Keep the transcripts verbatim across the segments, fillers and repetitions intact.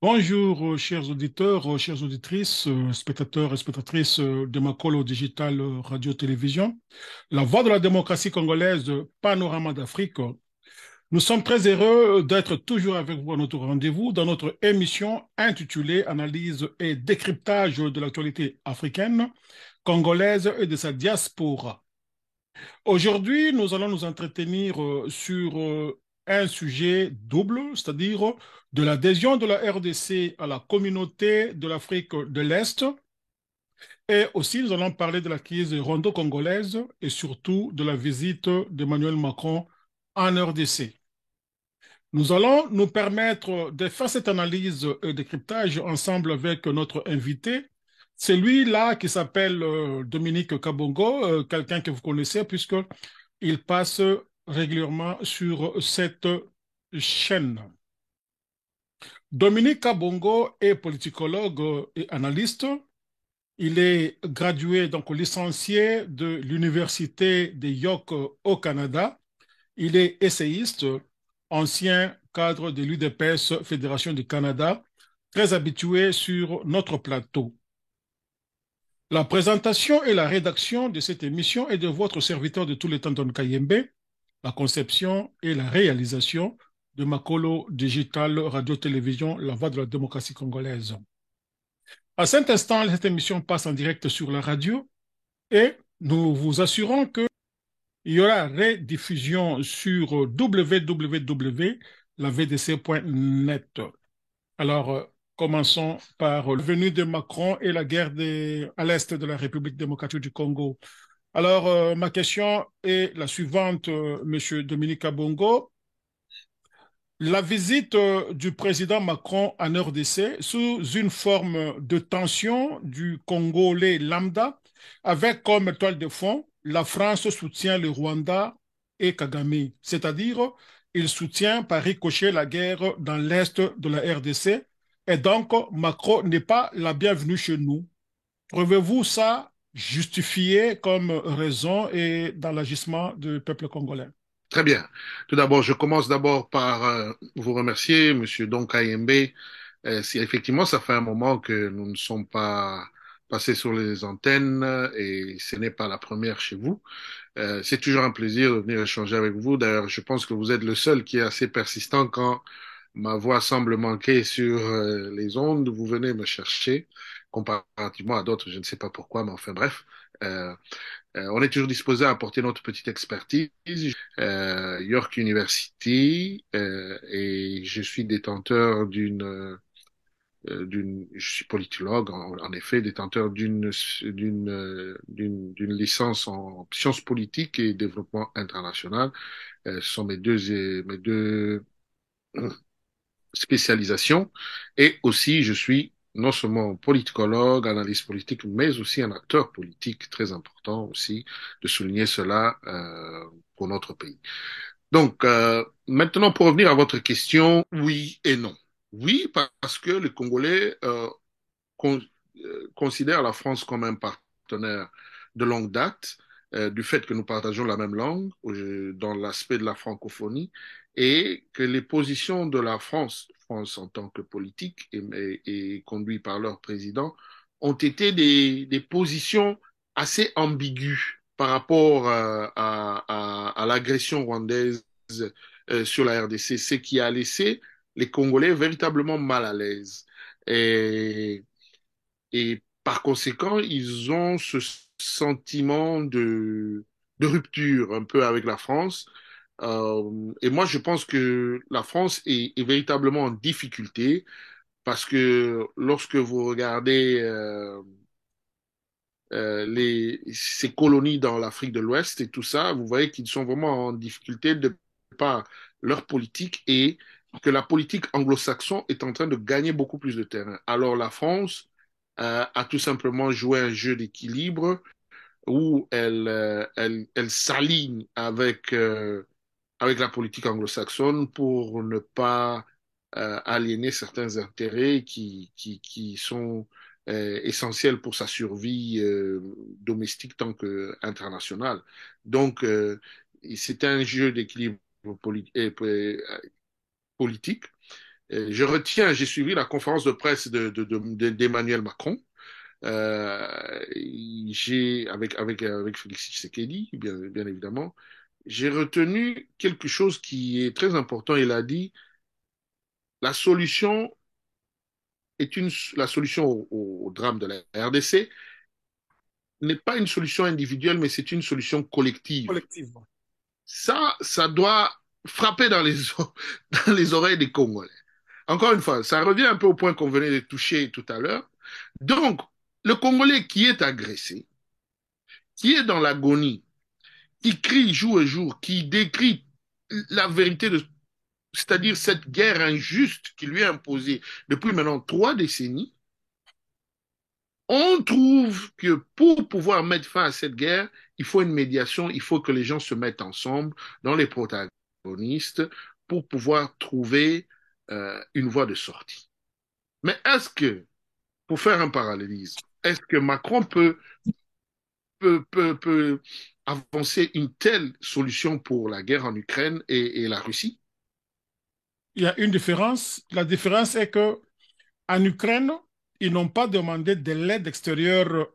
Bonjour, euh, chers auditeurs, euh, chères auditrices, euh, spectateurs et spectatrices euh, de Makolo Digital euh, Radio-Télévision, la voix de la démocratie congolaise, euh, Panorama d'Afrique. Nous sommes très heureux d'être toujours avec vous à notre rendez-vous dans notre émission intitulée Analyse et décryptage de l'actualité africaine, congolaise et de sa diaspora. Aujourd'hui, nous allons nous entretenir euh, sur euh, un sujet double, c'est-à-dire de l'adhésion de la R D C à la communauté de l'Afrique de l'Est. Et aussi, nous allons parler de la crise rwando-congolaise et surtout de la visite d'Emmanuel Macron en R D C. Nous allons nous permettre de faire cette analyse et décryptage ensemble avec notre invité. C'est lui-là qui s'appelle euh, Dominique Kabongo, euh, quelqu'un que vous connaissez puisqu'il passe régulièrement sur cette chaîne. Dominique Kabongo est politicologue et analyste. Il est gradué, donc licencié de l'Université de York au Canada. Il est essayiste, ancien cadre de l'U D P S, Fédération du Canada, très habitué sur notre plateau. La présentation et la rédaction de cette émission est de votre serviteur de tous les temps, Don Kayembe, la conception et la réalisation de Makolo Digital Radio-Télévision, la voix de la démocratie congolaise. À cet instant, cette émission passe en direct sur la radio et nous vous assurons que il y aura rediffusion sur w w w point la v d c point net. Alors, euh, commençons par la venue de Macron et la guerre des- à l'est de la République démocratique du Congo. Alors, euh, ma question est la suivante, euh, Monsieur Dominique Kabongo. La visite euh, du président Macron en R D C sous une forme de tension du Congolais lambda, avec comme toile de fond, la France soutient le Rwanda et Kagame, c'est-à-dire il soutient par ricochet la guerre dans l'est de la R D C, et donc Macron n'est pas la bienvenue chez nous. Trouvez-vous ça justifié comme raison et dans l'agissement du peuple congolais? Très bien. Tout d'abord, je commence d'abord par euh, vous remercier, Monsieur Don Kayembe. Euh, si effectivement, ça fait un moment que nous ne sommes pas passés sur les antennes et ce n'est pas la première chez vous. Euh, c'est toujours un plaisir de venir échanger avec vous. D'ailleurs, je pense que vous êtes le seul qui est assez persistant quand ma voix semble manquer sur euh, les ondes. Vous venez me chercher, comparativement à d'autres, je ne sais pas pourquoi, mais enfin bref. Euh, euh, on est toujours disposé à apporter notre petite expertise. Euh, York University, euh, et je suis détenteur d'une euh, d'une, je suis politologue en, en effet, détenteur d'une d'une euh, d'une d'une licence en sciences politiques et développement international. Euh, ce sont mes deux euh, mes deux spécialisations. Et aussi, je suis non seulement politicologue, analyste politique, mais aussi un acteur politique très important aussi de souligner cela euh, pour notre pays. Donc, euh, maintenant, pour revenir à votre question, oui et non. Oui, parce que les Congolais euh, con- euh, considèrent la France comme un partenaire de longue date, euh, du fait que nous partageons la même langue euh, dans l'aspect de la francophonie, et que les positions de la France, France en tant que politique et, et, et conduite par leur président, ont été des, des positions assez ambiguës par rapport euh, à, à, à l'agression rwandaise euh, sur la R D C, ce qui a laissé les Congolais véritablement mal à l'aise. Et, et par conséquent, ils ont ce sentiment de, de rupture un peu avec la France. Euh, et moi, je pense que la France est, est véritablement en difficulté parce que lorsque vous regardez euh, euh, les, ces colonies dans l'Afrique de l'Ouest et tout ça, vous voyez qu'ils sont vraiment en difficulté de par leur politique et que la politique anglo-saxonne est en train de gagner beaucoup plus de terrain. Alors la France euh, a tout simplement joué un jeu d'équilibre où elle, euh, elle, elle s'aligne avec, euh, avec la politique anglo-saxonne pour ne pas euh, aliéner certains intérêts qui, qui, qui sont euh, essentiels pour sa survie euh, domestique tant qu'internationale. Donc, euh, c'est un jeu d'équilibre poli euh, politique Et je retiens, j'ai suivi la conférence de presse de, de, de- de- d'Emmanuel Macron. Euh, j'ai avec avec avec Félix Tshisekedi, bien bien évidemment. J'ai retenu quelque chose qui est très important. Il a dit la solution est une la solution au, au drame de la R D C n'est pas une solution individuelle, mais c'est une solution collective. Collectivement. Ça, ça doit frapper dans les, o- dans les oreilles des Congolais. Encore une fois, ça revient un peu au point qu'on venait de toucher tout à l'heure. Donc, le Congolais qui est agressé, qui est dans l'agonie, qui crie jour et jour, qui décrit la vérité de, c'est-à-dire cette guerre injuste qui lui est imposée depuis maintenant trois décennies, on trouve que pour pouvoir mettre fin à cette guerre, il faut une médiation, il faut que les gens se mettent ensemble dans les protagonistes pour pouvoir trouver euh, une voie de sortie. Mais est-ce que, pour faire un parallélisme, est-ce que Macron peut, peut, peut, peut avancer une telle solution pour la guerre en Ukraine et, et la Russie? Il y a une différence. La différence est que en Ukraine, ils n'ont pas demandé de l'aide extérieure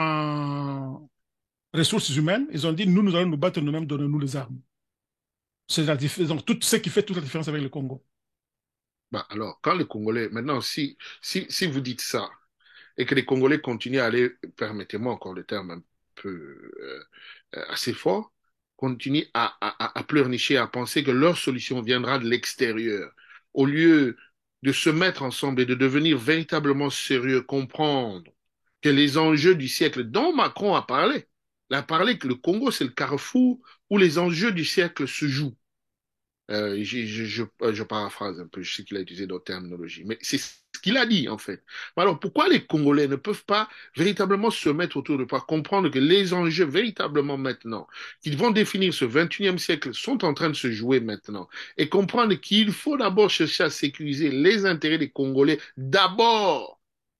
en ressources humaines. Ils ont dit, nous, nous allons nous battre nous-mêmes, donnez-nous les armes. C'est la différence. Donc, tout ce qui fait toute la différence avec le Congo. Bah alors, quand les Congolais, maintenant, si, si, si vous dites ça, et que les Congolais continuent à aller, permettez-moi encore le terme un peu euh, euh, assez fort, continuent à, à, à pleurnicher, à penser que leur solution viendra de l'extérieur, au lieu de se mettre ensemble et de devenir véritablement sérieux, comprendre que les enjeux du siècle dont Macron a parlé, il a parlé que le Congo, c'est le carrefour où les enjeux du siècle se jouent. Euh, je, je, je, euh, je paraphrase un peu, je sais qu'il a utilisé d'autres terminologies, mais c'est ce qu'il a dit en fait. Alors pourquoi les Congolais ne peuvent pas véritablement se mettre autour de toi, comprendre que les enjeux véritablement maintenant, qui vont définir ce vingt et unième siècle, sont en train de se jouer maintenant, et comprendre qu'il faut d'abord chercher à sécuriser les intérêts des Congolais d'abord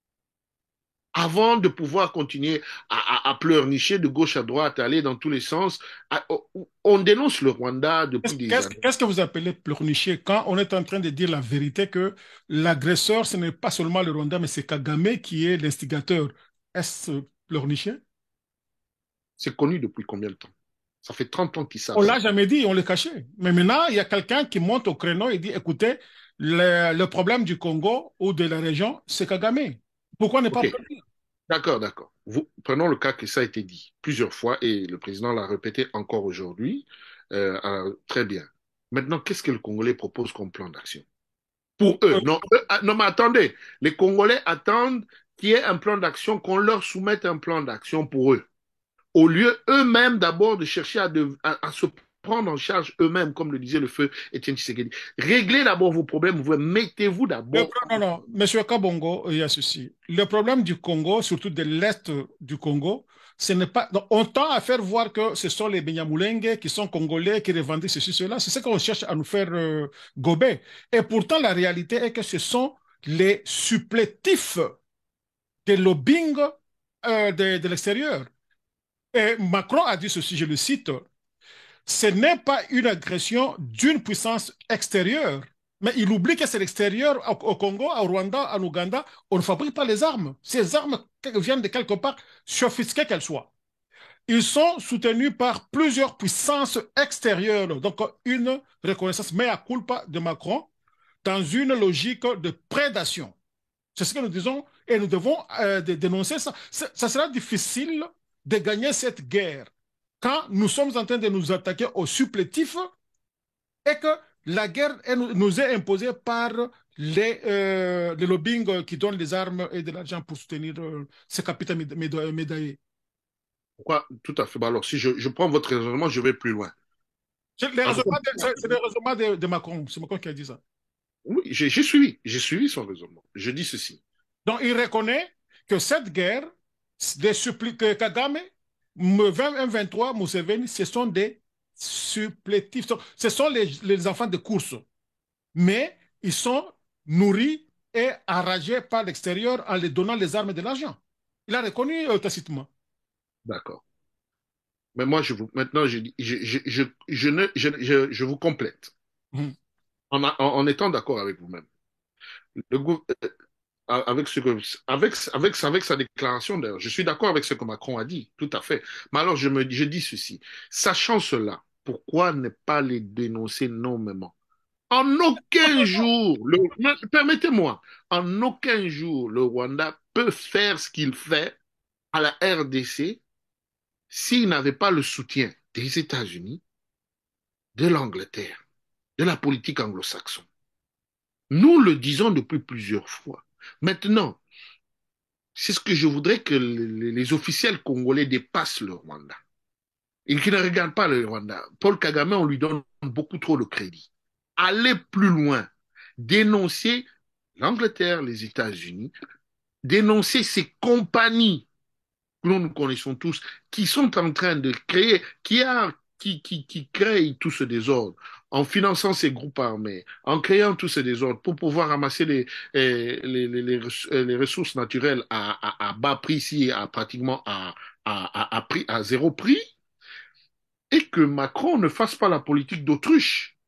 avant de pouvoir continuer à, à, à pleurnicher de gauche à droite, à aller dans tous les sens. À- on dénonce le Rwanda Qu'est-ce depuis des qu'est-ce- années. qu'est-ce que vous appelez pleurnicher quand on est en train de dire la vérité que l'agresseur, ce n'est pas seulement le Rwanda, mais c'est Kagame qui est l'instigateur? Est-ce pleurnicher? C'est connu depuis combien de temps? Ça fait trente ans qu'ils savent On ça. l'a jamais dit, on le cachait. Mais maintenant, il y a quelqu'un qui monte au créneau et dit, écoutez, le, le problème du Congo ou de la région, c'est Kagame. Pourquoi ne pas OK, applaudir? d'accord, d'accord. Vous, prenons le cas que ça a été dit plusieurs fois et le président l'a répété encore aujourd'hui. Euh, euh, très bien. Maintenant, qu'est-ce que le Congolais propose comme plan d'action? Pour eux. Euh, Non, eux, ah, non, mais attendez. Les Congolais attendent qu'il y ait un plan d'action, qu'on leur soumette un plan d'action pour eux. Au lieu eux-mêmes d'abord de chercher à, de- à- à se prendre en charge eux-mêmes, comme le disait le feu Étienne Tshisekedi. Réglez d'abord vos problèmes, vous mettez-vous le d'abord. pro- non, non, Monsieur Kabongo, il y a ceci. Le problème du Congo, surtout de l'Est du Congo, ce n'est pas. Donc, on tend à faire voir que ce sont les Benyamulenge qui sont congolais, qui revendiquent ceci, cela. C'est ce qu'on cherche à nous faire euh, gober. Et pourtant, la réalité est que ce sont les supplétifs des lobbying euh, de, de l'extérieur. Et Macron a dit ceci, je le cite, ce n'est pas une agression d'une puissance extérieure. Mais il oublie que c'est l'extérieur, au, au Congo, au Rwanda, en Ouganda, on ne fabrique pas les armes. Ces armes viennent de quelque part, sophistiquées qu'elles soient. Ils sont soutenus par plusieurs puissances extérieures. Donc, une reconnaissance mea culpa de Macron dans une logique de prédation. C'est ce que nous disons et nous devons euh, dénoncer ça. Ça sera difficile de gagner cette guerre quand nous sommes en train de nous attaquer aux supplétifs et que la guerre nous est imposée par les, euh, les lobbying qui donnent des armes et de l'argent pour soutenir euh, ces capitaines médaillés. Pourquoi? Tout à fait. Bah alors, si je, je prends votre raisonnement, je vais plus loin. C'est le raisonnement de, c'est le raisonnement de, de Macron. C'est Macron qui a dit ça. Oui, j'ai j'ai suivi, j'ai suivi son raisonnement. Je dis ceci. Donc, il reconnaît que cette guerre, des suppli- que Kagame, vingt vingt-trois, Museveni, ce sont des supplétifs. Ce sont les, les enfants de course. Mais ils sont nourris et enragés par l'extérieur en les donnant les armes et de l'argent. Il a reconnu euh, tacitement. D'accord. Mais moi, je vous, maintenant, je, dis- je, je, je, je ne, je, je, je vous complète Mhm. en, a- en, en étant d'accord avec vous-même. Le, gou- avec, ce que, avec, avec, avec sa déclaration, d'ailleurs, je suis d'accord avec ce que Macron a dit, tout à fait. Mais alors, je, me, je dis ceci. Sachant cela, pourquoi ne pas les dénoncer nommément? En aucun jour, le- permettez-moi, en aucun jour, le Rwanda peut faire ce qu'il fait à la R D C s'il n'avait pas le soutien des États-Unis, de l'Angleterre, de la politique anglo-saxonne. Nous le disons depuis plusieurs fois. Maintenant, c'est ce que je voudrais que les, les officiels congolais dépassent le Rwanda et qu'ils ne regardent pas le Rwanda. Paul Kagame, on lui donne beaucoup trop de crédit. Aller plus loin, dénoncer l'Angleterre, les États-Unis, dénoncer ces compagnies que nous connaissons tous, qui sont en train de créer, qui, a, qui, qui, qui créent tout ce désordre, en finançant ces groupes armés, en créant tout ce désordre pour pouvoir ramasser les, les, les, les, les ressources naturelles à, à, à bas prix, ici, à pratiquement à, à, à, à, prix, à zéro prix, et que Macron ne fasse pas la politique d'autruche.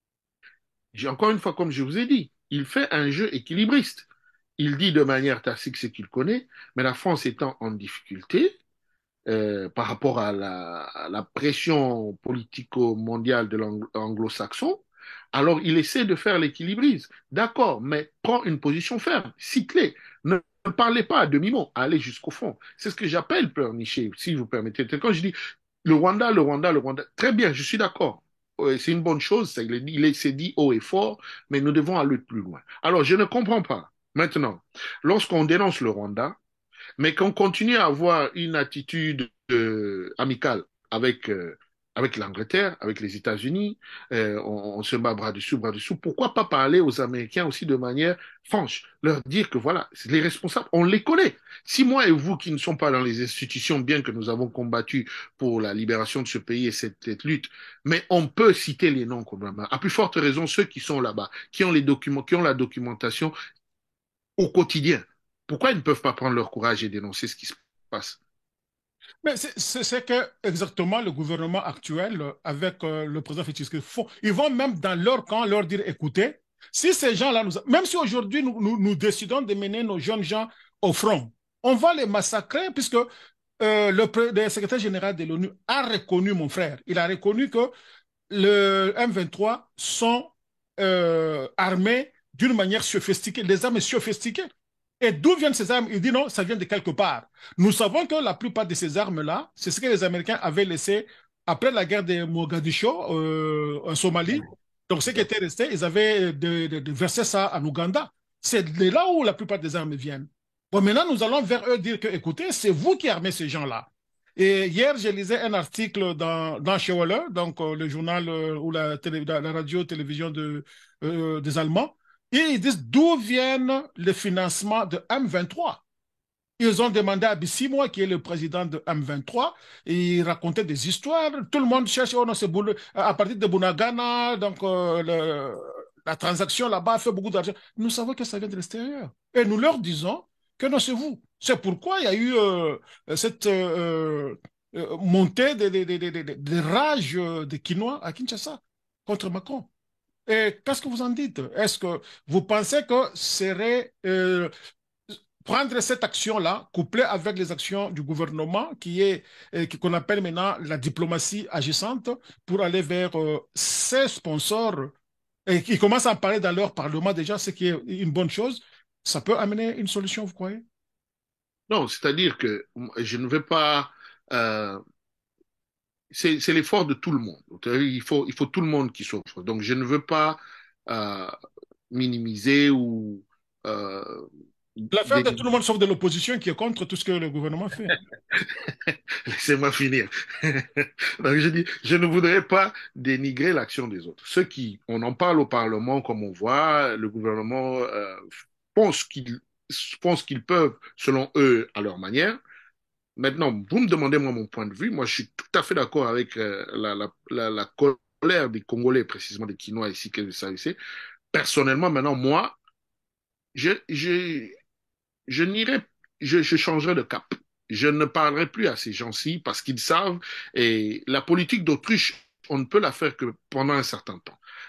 Encore une fois, comme je vous ai dit, il fait un jeu équilibriste. Il dit de manière tacite ce qu'il connaît, mais la France étant en difficulté, euh, par rapport à la, à la pression politico-mondiale de l'anglo-saxon, alors il essaie de faire l'équilibriste. D'accord, mais prends une position ferme, cite-les. Ne, ne parlez pas à demi-mot, allez jusqu'au fond. C'est ce que j'appelle pleurnicher, si vous permettez. Quand je dis le Rwanda, le Rwanda, le Rwanda, très bien, je suis d'accord. C'est une bonne chose, ça, il est, il s'est dit haut et fort, mais nous devons aller plus loin. Alors, je ne comprends pas. Maintenant, lorsqu'on dénonce le Rwanda, mais qu'on continue à avoir une attitude euh, amicale avec, euh, avec l'Angleterre, avec les États-Unis, euh, on, on se bat bras dessus, bras dessous. Pourquoi pas parler aux Américains aussi de manière franche, leur dire que voilà, les responsables, on les connaît. Si moi et vous qui ne sommes pas dans les institutions, bien que nous avons combattu pour la libération de ce pays et cette, cette lutte, mais on peut citer les noms quand même. À plus forte raison, ceux qui sont là-bas, qui ont les documents, qui ont la documentation au quotidien. Pourquoi ils ne peuvent pas prendre leur courage et dénoncer ce qui se passe? Mais c'est c'est- c'est que exactement le gouvernement actuel, euh, avec euh, le président Félix Tshisekedi, font, ils vont même dans leur camp leur dire, écoutez, si ces gens-là, nous, même si aujourd'hui nous, nous, nous décidons de mener nos jeunes gens au front, on va les massacrer puisque euh, le, pré- le secrétaire général de l'ONU a reconnu, mon frère, il a reconnu que le M vingt-trois sont euh, armés d'une manière sophistiquée, les armes sophistiquées. Et d'où viennent ces armes? Il dit non, ça vient de quelque part. Nous savons que la plupart de ces armes-là, c'est ce que les Américains avaient laissé après la guerre de Mogadiscio euh, en Somalie. Donc, ce qui était resté, ils avaient de, de, de versé ça en Ouganda. C'est de là où la plupart des armes viennent. Bon, maintenant, nous allons vers eux dire que, écoutez, c'est vous qui armez ces gens-là. Et hier, je lisais un article dans, dans Schauer, donc euh, le journal euh, ou la, télé, la, la radio-télévision de, euh, des Allemands, et ils disent d'où viennent le financement de M vingt-trois. Ils ont demandé à Bissimo, qui est le président de M vingt-trois, et il racontait des histoires. Tout le monde cherche, oh non, c'est à partir de Bunagana, donc euh, le, la transaction là-bas fait beaucoup d'argent. Nous savons que ça vient de l'extérieur. Et nous leur disons que non, c'est vous. C'est pourquoi il y a eu euh, cette euh, euh, montée de, de, de, de, de, de rage des Quinois à Kinshasa contre Macron. Et qu'est-ce que vous en dites? Est-ce que vous pensez que serait euh, prendre cette action-là, couplée avec les actions du gouvernement, qui est euh, qu'on appelle maintenant la diplomatie agissante, pour aller vers euh, ces sponsors et qui commencent à en parler dans leur parlement déjà, ce qui est une bonne chose, ça peut amener une solution, vous croyez? Non, c'est-à-dire que je ne veux pas. Euh, c'est c'est l'effort de tout le monde. Il faut, il faut tout le monde qui souffre. Donc, je ne veux pas euh, minimiser ou euh, L'affaire de tout le dénigrer. monde sauf de l'opposition qui est contre tout ce que le gouvernement fait. Laissez-moi finir. Donc, je dis, je ne voudrais pas dénigrer l'action des autres. Ceux qui, on en parle au Parlement, comme on voit, le gouvernement euh, pense qu'ils font ce qu'ils peuvent, selon eux, à leur manière. Maintenant, vous me demandez, moi, mon point de vue. Moi, je suis tout à fait d'accord avec euh, la, la, la, la colère des Congolais, précisément des Quinois ici, que ça ici. Personnellement, maintenant, moi, je, je, je n'irai, je, je changerai de cap. Je ne parlerai plus à ces gens-ci parce qu'ils savent, et la politique d'autruche, on ne peut la faire que pendant un certain temps.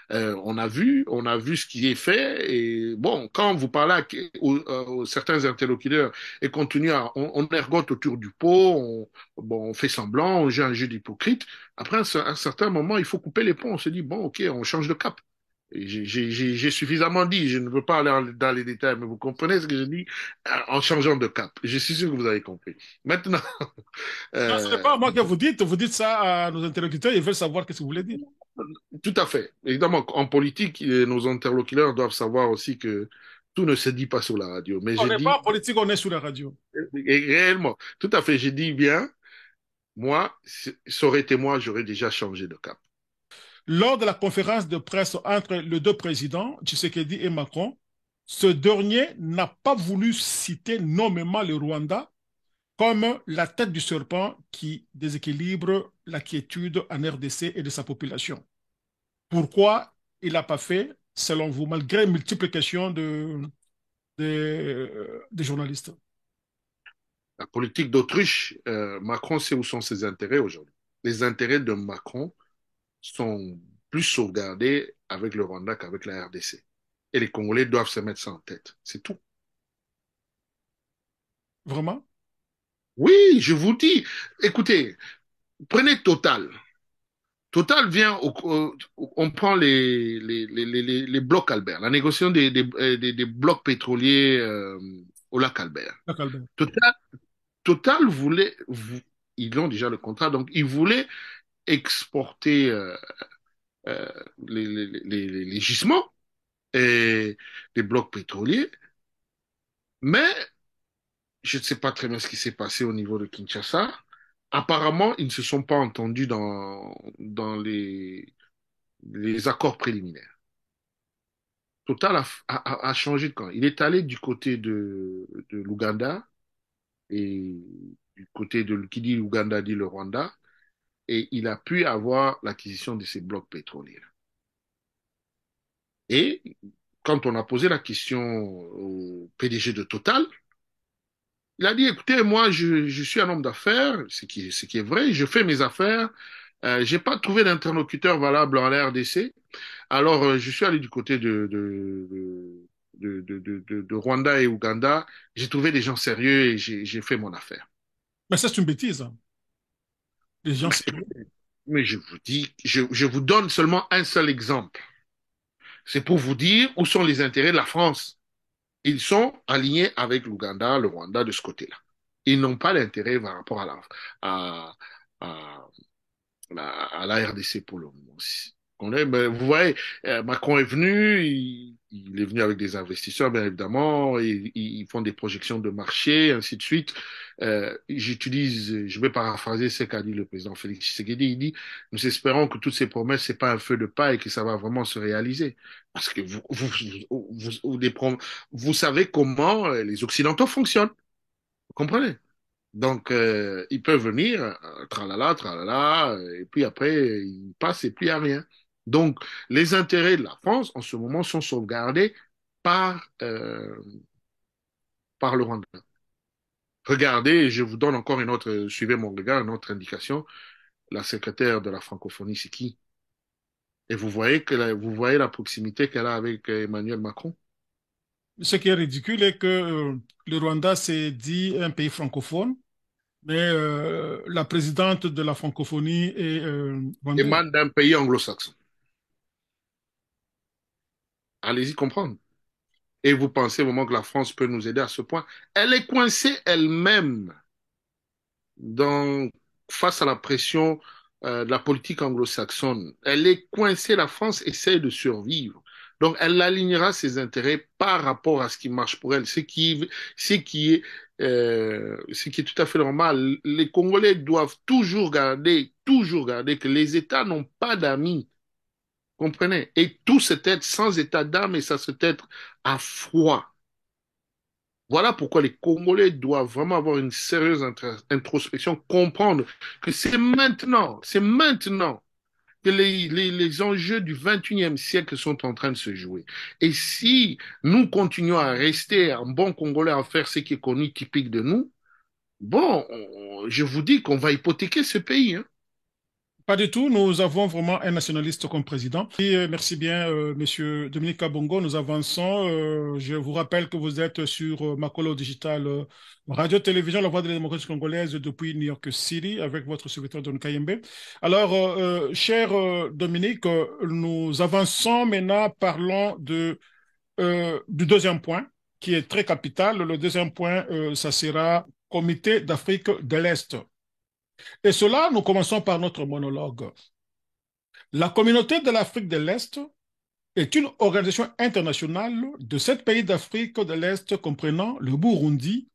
Euh, on a vu, on a vu ce qui est fait. Et bon, quand vous parlez à, aux, aux certains interlocuteurs et continue à, on, on ergote autour du pot, on, bon, on fait semblant, on joue un jeu d'hypocrite. Après, à un certain moment, il faut couper les ponts. On se dit, bon, ok, on change de cap. J'ai j'ai- j'ai- j'ai suffisamment dit, je ne veux pas aller en- dans les détails, mais vous comprenez ce que je dis euh, en changeant de cap. Je suis sûr que vous avez compris. Maintenant, Non, ce n'est euh, pas moi que vous dites, vous dites ça à nos interlocuteurs, ils veulent savoir ce que vous voulez dire. tout à fait. Évidemment, en politique, euh, nos interlocuteurs doivent savoir aussi que tout ne se dit pas sur la radio. Mais On je n'est pas dis, en politique, on est sur la radio. et réellement, tout à fait, je dis bien, moi, ça aurait été moi, j'aurais déjà changé de cap. Lors de la conférence de presse entre les deux présidents, Tshisekedi et Macron, ce dernier n'a pas voulu citer nommément le Rwanda comme la tête du serpent qui déséquilibre la quiétude en R D C et de sa population. Pourquoi il n'a pas fait, selon vous, malgré multiples questions de, de, de journalistes? La politique d'Autriche, euh, Macron sait où sont ses intérêts aujourd'hui. Les intérêts de Macron sont plus sauvegardés avec le Rwanda qu'avec la R D C. Et les Congolais doivent se mettre ça en tête. C'est tout. Vraiment? Oui, je vous dis, écoutez, prenez Total. Total vient, au- au- on prend les, les, les, les, les blocs Albert, la négociation des, des, euh, des, des blocs pétroliers euh, au lac Albert. Jacques Albert. Total, Total voulait, vou- ils ont déjà le contrat, donc ils voulaient exporter euh, euh, les, les, les, les, les gisements et des blocs pétroliers, mais je ne sais pas très bien ce qui s'est passé au niveau de Kinshasa. Apparemment, ils ne se sont pas entendus dans, dans les, les accords préliminaires. Total a, a, a changé de camp. Il est allé du côté de, de l'Ouganda et du côté de qui dit l'Ouganda dit le Rwanda et il a pu avoir l'acquisition de ces blocs pétroliers. Et quand on a posé la question au P D G de Total, il a dit, écoutez, moi, je, je suis un homme d'affaires, ce qui, ce qui est vrai, je fais mes affaires, euh, j'ai pas trouvé d'interlocuteur valable en R D C, alors euh, je suis allé du côté de, de, de, de, de, de, de Rwanda et Ouganda, j'ai trouvé des gens sérieux et j'ai j'ai fait mon affaire. Mais c'est une bêtise, hein. Les gens Mais, sérieux. mais je vous dis, je, je vous donne seulement un seul exemple. C'est pour vous dire où sont les intérêts de la France. Ils sont alignés avec l'Ouganda, le Rwanda de ce côté-là. Ils n'ont pas d'intérêt par rapport à la, à, à, à, à la R D C pour le moment. On est, mais vous voyez, euh, Macron est venu, il, il est venu avec des investisseurs, bien évidemment, et, ils font des projections de marché, ainsi de suite. Euh, j'utilise, je vais paraphraser ce qu'a dit le président Félix Tshisekedi. Il dit, nous espérons que toutes ces promesses, c'est pas un feu de paille et que ça va vraiment se réaliser. Parce que vous, vous, vous, vous, vous, des prom- vous savez comment euh, les Occidentaux fonctionnent. Vous comprenez? Donc, euh, ils peuvent venir, euh, tralala, tralala, euh, et puis après, ils passent et puis il n'y a rien. Donc, les intérêts de la France, en ce moment, sont sauvegardés par, euh, par le Rwanda. Regardez, je vous donne encore une autre, suivez mon regard, une autre indication. La secrétaire de la francophonie, c'est qui? Et vous voyez que la- vous voyez la proximité qu'elle a avec euh, Emmanuel Macron. Ce qui est ridicule est que euh, le Rwanda s'est dit un pays francophone, mais euh, la présidente de la francophonie est euh, rwandaise. Émane d'un pays anglo-saxon. Allez-y comprendre. Et vous pensez vraiment que la France peut nous aider à ce point? Elle est coincée elle-même dans, face à la pression euh, de la politique anglo-saxonne. Elle est coincée, la France essaie de survivre. Donc, elle alignera ses intérêts par rapport à ce qui marche pour elle, ce qui, ce qui est, euh, ce qui est tout à fait normal. Les Congolais doivent toujours garder, toujours garder que les États n'ont pas d'amis. Comprenez? Et tout se être sans état d'âme et ça se être à froid. Voilà pourquoi les Congolais doivent vraiment avoir une sérieuse introspection, comprendre que c'est maintenant, c'est maintenant que les, les, les enjeux du vingt et unième siècle sont en train de se jouer. Et si nous continuons à rester un bon Congolais à faire ce qui est connu typique de nous, bon, on- je vous dis qu'on va hypothéquer ce pays, hein. Pas du tout, nous avons vraiment un nationaliste comme président. Et, euh, merci bien, euh, Monsieur Dominique Kabongo. Nous avançons. Euh, je vous rappelle que vous êtes sur euh, Makolo Digital, euh, radio-télévision, la voix de la démocratie congolaise depuis New York City, avec votre secrétaire Don Kayembe. Alors, euh, euh, cher euh, Dominique, euh, nous avançons maintenant, parlons de, euh, du deuxième point, qui est très capital. Le deuxième point, euh, ça sera Comité d'Afrique de l'Est. Et cela, nous commençons par notre monologue. La communauté de l'Afrique de l'Est est une organisation internationale de sept pays d'Afrique de l'Est comprenant le Burundi,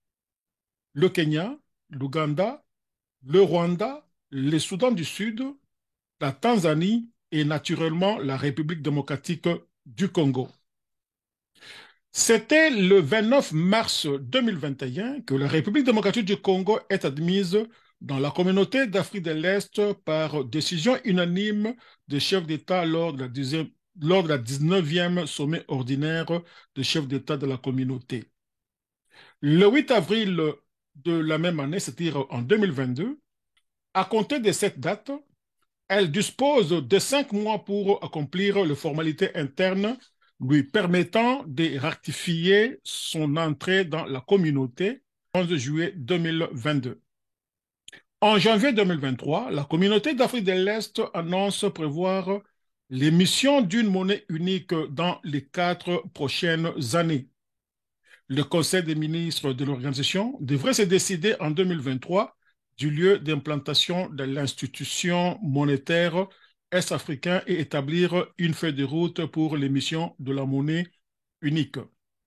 le Kenya, l'Ouganda, le Rwanda, le Soudan du Sud, la Tanzanie et naturellement la République démocratique du Congo. C'était le vingt-neuf mars deux mille vingt et un que la République démocratique du Congo est admise dans la communauté d'Afrique de l'Est par décision unanime des chefs d'État lors de la deuxième- lors de la dix-neuvième sommet ordinaire des chefs d'État de la communauté. Le huit avril de la même année, c'est-à-dire en deux mille vingt-deux, à compter de cette date, elle dispose de cinq mois pour accomplir les formalités internes lui permettant de ratifier son entrée dans la communauté le onze juillet deux mille vingt-deux. En janvier deux mille vingt-trois, la communauté d'Afrique de l'Est annonce prévoir l'émission d'une monnaie unique dans les quatre prochaines années. Le Conseil des ministres de l'organisation devrait se décider en deux mille vingt-trois du lieu d'implantation de l'institution monétaire est-africaine et établir une feuille de route pour l'émission de la monnaie unique.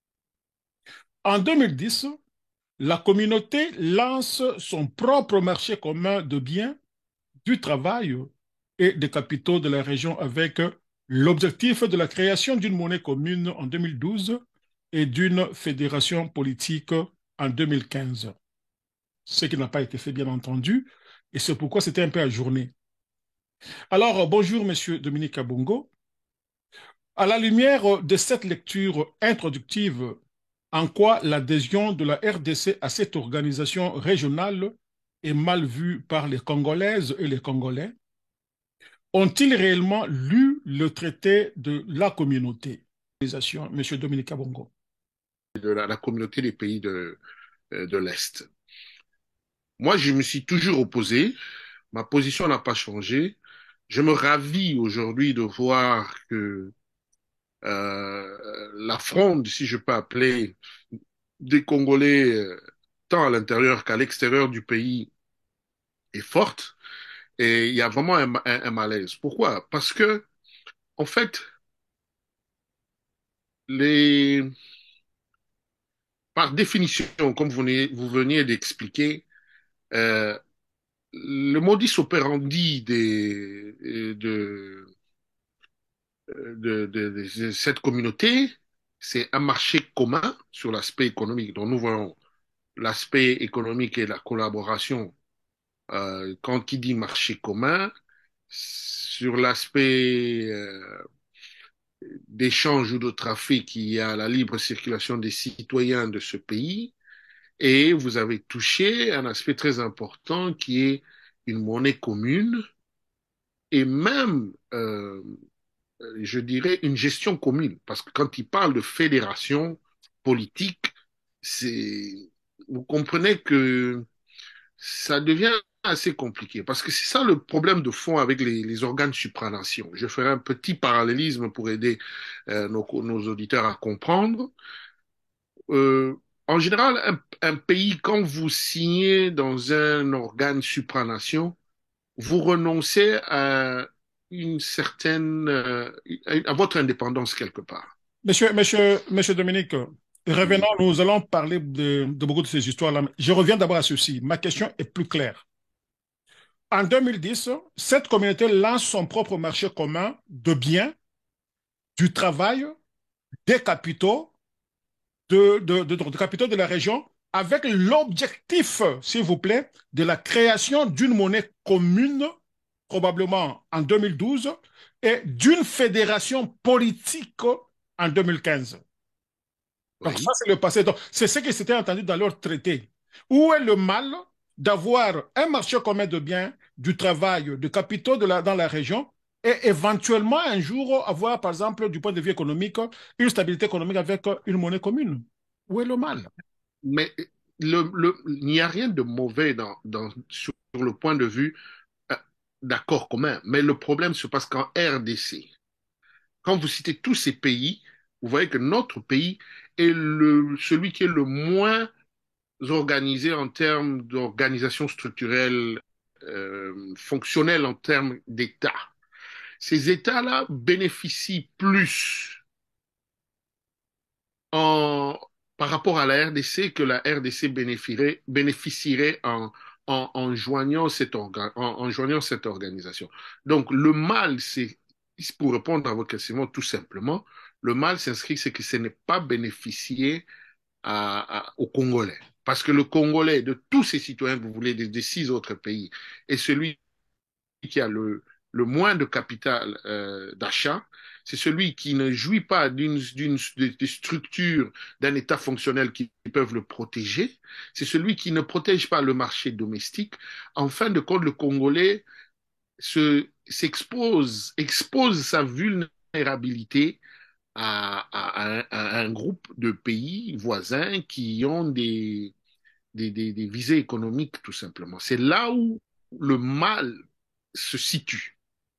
En deux mille dix, la communauté lance son propre marché commun de biens, du travail et des capitaux de la région avec l'objectif de la création d'une monnaie commune en deux mille douze et d'une fédération politique en deux mille quinze. Ce qui n'a pas été fait, bien entendu, et c'est pourquoi c'était un peu ajourné. Alors, bonjour, Monsieur Dominique Kabongo. À la lumière de cette lecture introductive, en quoi l'adhésion de la R D C à cette organisation régionale est mal vue par les Congolaises et les Congolais? Ont-ils réellement lu le traité de la communauté? Monsieur Dominique Kabongo. De la, la communauté des pays de, euh, de l'Est. Moi, je me suis toujours opposé. Ma position n'a pas changé. Je me ravis aujourd'hui de voir que euh, la fronde, si je peux appeler, des Congolais, euh, tant à l'intérieur qu'à l'extérieur du pays, est forte. Et il y a vraiment un, un, un malaise. Pourquoi? Parce que, en fait, les, par définition, comme vous venez, vous veniez d'expliquer, euh, le modus operandi des, de, de, de, de cette communauté, c'est un marché commun sur l'aspect économique. Donc nous voyons l'aspect économique et la collaboration. Euh, quand il dit marché commun, sur l'aspect euh, d'échange ou de trafic, il y a la libre circulation des citoyens de ce pays. Et vous avez touché un aspect très important qui est une monnaie commune et même, euh, je dirais, une gestion commune. Parce que quand il parle de fédération politique, c'est, vous comprenez que ça devient assez compliqué. Parce que c'est ça le problème de fond avec les, les organes supranations. Je ferai un petit parallélisme pour aider euh, nos, nos auditeurs à comprendre. Euh, En général, un, un pays, quand vous signez dans un organe supranation, vous renoncez à une certaine, euh, à votre indépendance quelque part. Monsieur, monsieur, monsieur Dominique, revenons, Oui. nous allons parler de, de beaucoup de ces histoires-là. Je reviens d'abord à ceci. Ma question est plus claire. En deux mille dix, cette communauté lance son propre marché commun de biens, du travail, des capitaux, de, de, de, de capitaux de la région, avec l'objectif, s'il vous plaît, de la création d'une monnaie commune, probablement en deux mille douze, et d'une fédération politique en deux mille quinze. Donc ça, Oui. c'est le passé. Donc, c'est ce qui s'était entendu dans leur traité. Où est le mal d'avoir un marché commun de biens, du travail, de capitaux de la, dans la région et éventuellement un jour avoir, par exemple, du point de vue économique, une stabilité économique avec une monnaie commune. Où est le mal? Mais le, le, il n'y a rien de mauvais dans, dans, sur le point de vue euh, d'accord commun. Mais le problème se passe qu'en R D C, quand vous citez tous ces pays, vous voyez que notre pays est le, celui qui est le moins organisé en termes d'organisation structurelle, euh, fonctionnelle en termes d'État. Ces États-là bénéficient plus en, par rapport à la R D C que la R D C bénéficierait, bénéficierait en, en, en, joignant cette orga, en, en joignant cette organisation. Donc le mal, c'est, pour répondre à votre question tout simplement, le mal s'inscrit, c'est que ce n'est pas bénéficié à, à, aux Congolais. Parce que le Congolais, de tous ses citoyens, vous voulez, des, des six autres pays, est celui qui a le, le moins de capital euh, d'achat, c'est celui qui ne jouit pas d'une d'une de structures d'un État fonctionnel qui peuvent le protéger, c'est celui qui ne protège pas le marché domestique. En fin de compte, le Congolais se s'expose expose sa vulnérabilité à, à, à, à un groupe de pays voisins qui ont des, des, des, des visées économiques, tout simplement. C'est là où le mal se situe.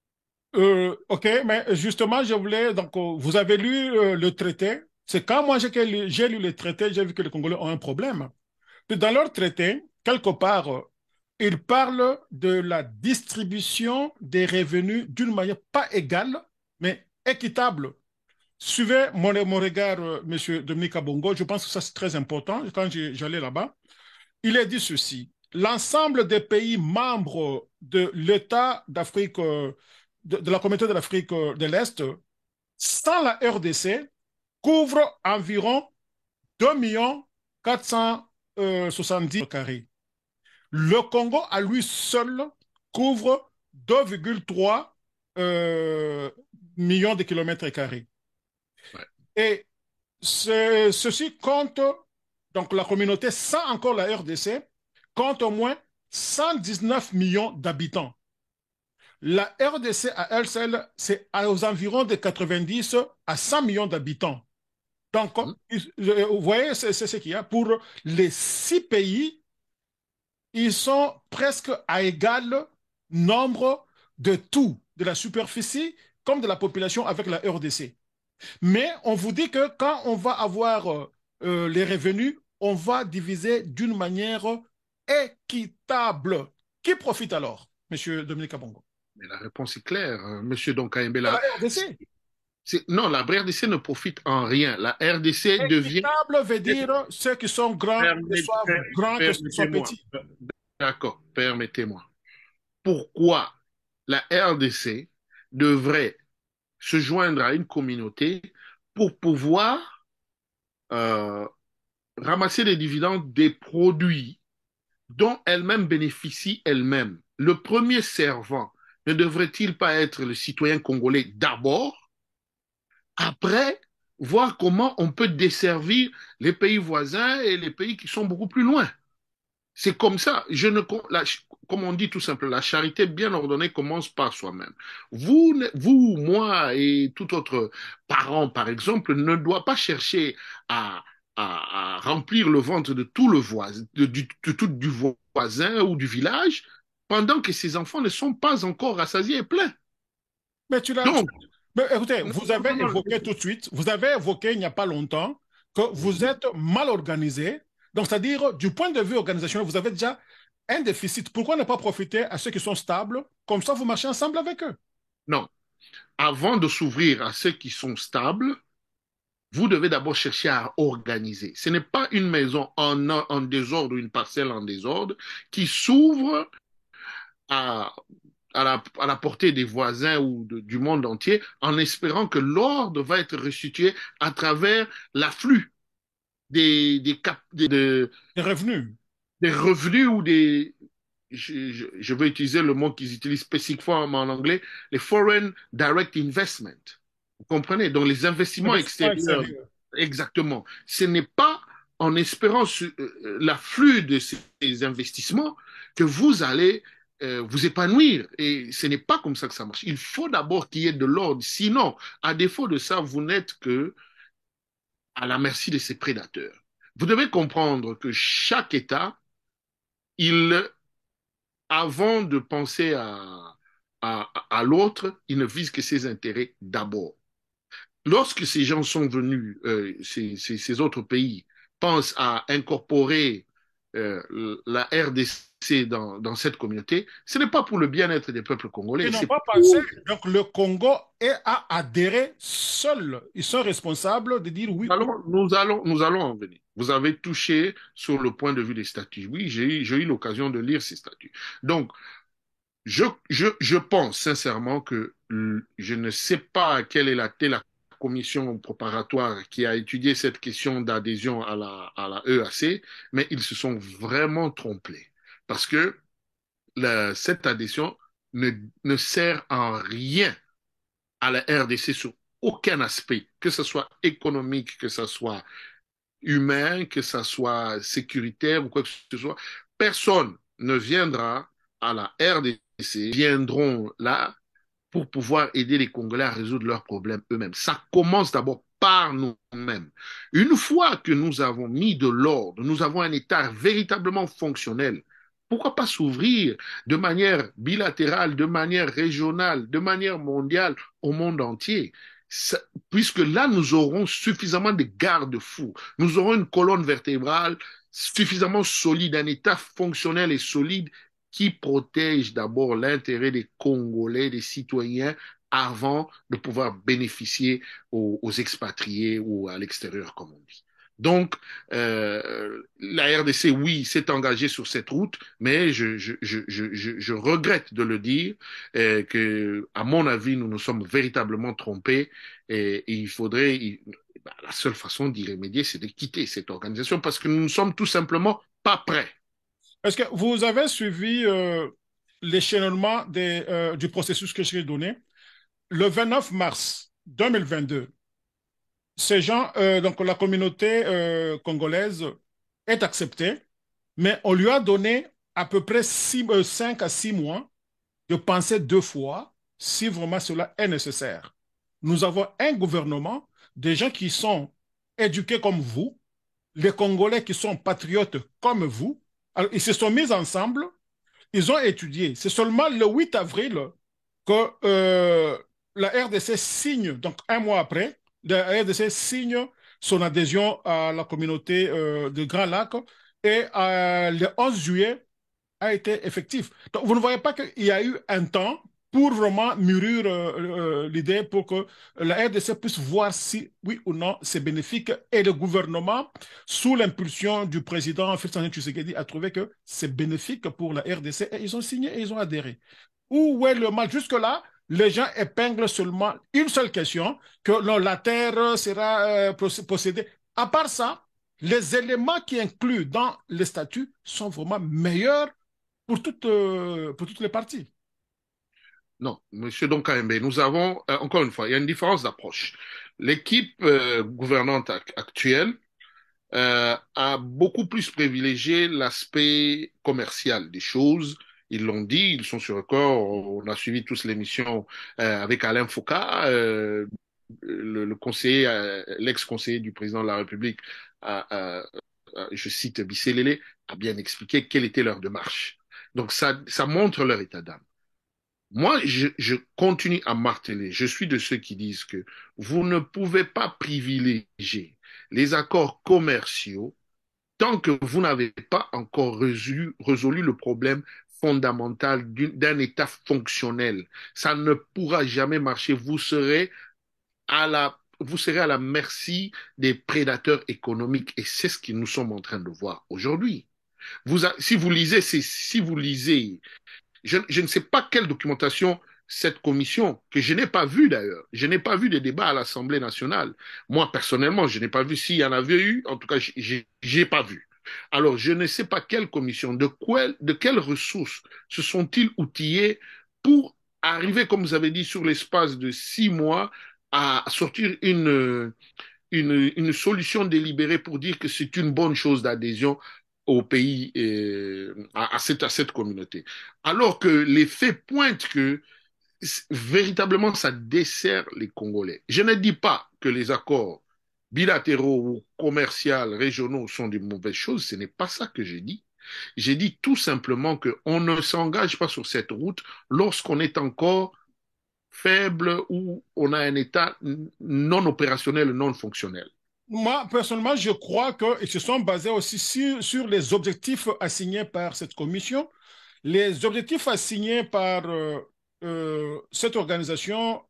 Euh, ok, mais justement, je voulais, donc, euh, vous avez lu euh, le traité. C'est quand moi j'ai lu, j'ai lu le traité, j'ai vu que les Congolais ont un problème. Puis dans leur traité, quelque part, euh, ils parlent de la distribution des revenus d'une manière pas égale, mais équitable. Suivez mon, mon regard, euh, Monsieur Dominique Abongo, je pense que ça c'est très important. Quand j'allais là-bas, il est dit ceci. L'ensemble des pays membres de l'État d'Afrique, euh, de, de la communauté de l'Afrique euh, de l'Est, sans la R D C, couvre environ deux millions quatre cent soixante-dix carrés. Le Congo, à lui seul, couvre deux virgule trois euh, millions de kilomètres carrés. Ouais. Et ce, ceci compte, donc la communauté, sans encore la R D C, compte au moins cent dix-neuf millions d'habitants. La R D C à elle seule, c'est aux environs de quatre-vingt-dix à cent millions d'habitants. Donc, Mmh. vous voyez, c'est ce qu'il y a. Pour les six pays, ils sont presque à égal nombre de tout, de la superficie comme de la population avec la R D C. Mais on vous dit que quand on va avoir euh, les revenus, on va diviser d'une manière équitable. Qui profite alors, Monsieur Dominique Abongo? Mais la réponse est claire, hein, Monsieur La Donkaembela. R D C. Non, la R D C ne profite en rien. La R D C devient... Équitable veut dire ceux qui sont grands reçoivent grands que ceux qui sont Permettez-moi. petits. D'accord, permettez-moi. Pourquoi la R D C devrait se joindre à une communauté pour pouvoir euh, ramasser les dividendes des produits dont elle-même bénéficie elle-même? Le premier servant ne devrait-il pas être le citoyen congolais d'abord, après voir comment on peut desservir les pays voisins et les pays qui sont beaucoup plus loin? C'est comme ça. Je ne, la, comme on dit tout simplement, la charité bien ordonnée commence par soi-même. Vous, vous, moi et tout autre parent, par exemple, ne doit pas chercher à, à, à remplir le ventre de tout le voisin, de, de, de tout du voisin ou du village, pendant que ses enfants ne sont pas encore rassasiés et pleins. Mais tu l'as. Tu- Donc, Mais écoutez, non, vous avez non, non, évoqué tout de suite, vous avez évoqué il n'y a pas longtemps que vous êtes mal organisé. Donc, c'est-à-dire, du point de vue organisationnel, vous avez déjà un déficit. Pourquoi ne pas profiter à ceux qui sont stables? Comme ça, vous marchez ensemble avec eux. non. Avant de s'ouvrir à ceux qui sont stables, vous devez d'abord chercher à organiser. Ce n'est pas une maison en, en désordre ou une parcelle en désordre qui s'ouvre à, à, la, à la portée des voisins ou de, du monde entier en espérant que l'ordre va être restitué à travers l'afflux des, des, cap, des, de, Les revenus. des revenus ou des... Je, je, je vais utiliser le mot qu'ils utilisent spécifiquement en anglais, les foreign direct investment. Vous comprenez? Donc les investissements Investissement extérieurs, extérieur. exactement. Ce n'est pas en espérant euh, l'afflux de ces investissements que vous allez euh, vous épanouir. Et ce n'est pas comme ça que ça marche. Il faut d'abord qu'il y ait de l'ordre. Sinon, à défaut de ça, vous n'êtes que à la merci de ses prédateurs. Vous devez comprendre que chaque État, il, avant de penser à, à, à l'autre, il ne vise que ses intérêts d'abord. Lorsque ces gens sont venus, euh, ces, ces, ces, autres pays pensent à incorporer euh, la R D C dans, dans cette communauté, ce n'est pas pour le bien-être des peuples Ils congolais, n'ont c'est pas pensé. pour... Donc le Congo est à adhérer seul. Ils sont responsables de dire Nous oui ou allons, nous allons, nous allons en venir. Vous avez touché sur le point de vue des statuts. Oui, j'ai eu, j'ai eu l'occasion de lire ces statuts. Donc, Je, je, je pense sincèrement que je ne sais pas quelle est la, la commission préparatoire qui a étudié cette question d'adhésion à la, à la E A C, mais ils se sont vraiment trompés. Parce que la, cette adhésion ne, ne sert en rien à la R D C sur aucun aspect, que ce soit économique, que ce soit humain, que ce soit sécuritaire ou quoi que ce soit. Personne ne viendra à la R D C, viendront là pour pouvoir aider les Congolais à résoudre leurs problèmes eux-mêmes. Ça commence d'abord par nous-mêmes. Une fois que nous avons mis de l'ordre, nous avons un État véritablement fonctionnel, pourquoi pas s'ouvrir de manière bilatérale, de manière régionale, de manière mondiale au monde entier? Ça, puisque là, nous aurons suffisamment de garde-fous, nous aurons une colonne vertébrale suffisamment solide, un État fonctionnel et solide qui protège d'abord l'intérêt des Congolais, des citoyens, avant de pouvoir bénéficier aux, aux expatriés ou à l'extérieur, comme on dit. Donc, euh, la R D C, oui, s'est engagée sur cette route, mais je, je, je, je, je regrette de le dire, euh, que, à mon avis, nous nous sommes véritablement trompés et, et il faudrait, il, bah, la seule façon d'y remédier, c'est de quitter cette organisation parce que nous ne sommes tout simplement pas prêts. est-ce que vous avez suivi euh, l'échelonnement des, euh, du processus que je vais donner? Le vingt-neuf mars deux mille vingt-deux, ces gens, euh, donc la communauté euh, congolaise est acceptée, mais on lui a donné à peu près six, euh, cinq à six mois de penser deux fois si vraiment cela est nécessaire. Nous avons un gouvernement, des gens qui sont éduqués comme vous, les Congolais qui sont patriotes comme vous. Alors, ils se sont mis ensemble, ils ont étudié. C'est seulement le huit avril que euh, la R D C signe, donc un mois après, la R D C signe son adhésion à la communauté euh, de Grand Lac et euh, le onze juillet a été effectif. Donc vous ne voyez pas qu'il y a eu un temps pour vraiment mûrir euh, euh, l'idée pour que la R D C puisse voir si, oui ou non, c'est bénéfique. Et le gouvernement, sous l'impulsion du président Félix Antoine Tshisekedi, a trouvé que c'est bénéfique pour la R D C et ils ont signé et ils ont adhéré. Où est le mal? Jusque-là, les gens épinglent seulement une seule question, que non, la terre sera euh, possédée. À part ça, les éléments qui incluent dans les statuts sont vraiment meilleurs pour toutes, euh, pour toutes les parties. Non, Monsieur Donkaembe, nous avons, euh, encore une fois, il y a une différence d'approche. L'équipe euh, gouvernante ac actuelle euh, a beaucoup plus privilégié l'aspect commercial des choses. Ils l'ont dit, ils sont sur record. On a suivi tous l'émission euh, avec Alain Foucault, euh, le, le conseiller, euh, l'ex-conseiller du président de la République, a, a, a, je cite Bisselele, a bien expliqué quelle était leur démarche. Donc ça, ça montre leur état d'âme. Moi, je, je continue à marteler. Je suis de ceux qui disent que vous ne pouvez pas privilégier les accords commerciaux tant que vous n'avez pas encore résolu, résolu le problème fondamental d'un État fonctionnel. Ça ne pourra jamais marcher. Vous serez à la, vous serez à la merci des prédateurs économiques et c'est ce que nous sommes en train de voir aujourd'hui. Vous, si vous lisez, si vous lisez je, je ne sais pas quelle documentation cette commission, que je n'ai pas vue d'ailleurs, je n'ai pas vu de débat à l'Assemblée nationale. Moi, personnellement, je n'ai pas vu s'il y en avait eu, en tout cas, je n'ai pas vu. Alors, je ne sais pas quelle commission, de, quoi, de quelles ressources se sont-ils outillés pour arriver, comme vous avez dit, sur l'espace de six mois, à sortir une, une, une solution délibérée pour dire que c'est une bonne chose d'adhésion au pays, euh, à, à, cette, à cette communauté. Alors que les faits pointent que véritablement ça dessert les Congolais. Je ne dis pas que les accords bilatéraux ou commerciaux régionaux sont de mauvaises choses, ce n'est pas ça que j'ai dit. J'ai dit tout simplement qu'on ne s'engage pas sur cette route lorsqu'on est encore faible ou on a un État non opérationnel, non fonctionnel. Moi, personnellement, je crois qu'ils se sont basés aussi sur, sur les objectifs assignés par cette commission. Les objectifs assignés par euh, euh, cette organisation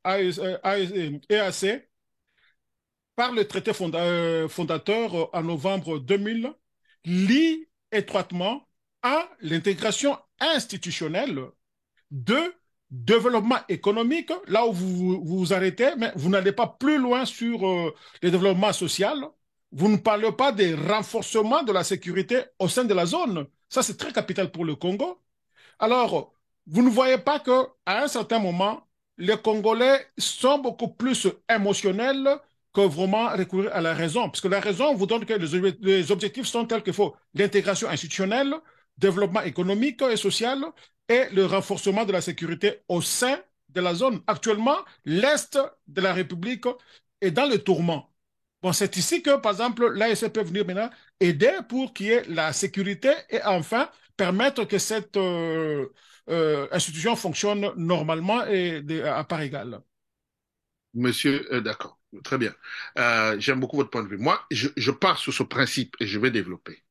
E A C par le traité fonda euh, fondateur euh, en novembre deux mille lie étroitement à l'intégration institutionnelle de développement économique, là où vous vous, vous arrêtez, mais vous n'allez pas plus loin sur euh, le développement social. Vous ne parlez pas des renforcements de la sécurité au sein de la zone. Ça, c'est très capital pour le Congo. Alors, vous ne voyez pas qu'à un certain moment, les Congolais sont beaucoup plus émotionnels que vraiment recourir à la raison. Parce que la raison vous donne que les objectifs sont tels qu'il faut l'intégration institutionnelle, développement économique et social et le renforcement de la sécurité au sein de la zone. Actuellement, l'Est de la République est dans le tourment. Bon, c'est ici que, par exemple, l'A S C peut venir maintenant aider pour qu'il y ait la sécurité et enfin permettre que cette euh, euh, institution fonctionne normalement et de, à part égale. Monsieur, euh, d'accord, très bien. Euh, j'aime beaucoup votre point de vue. Moi, je, je pars sur ce principe et je vais développer.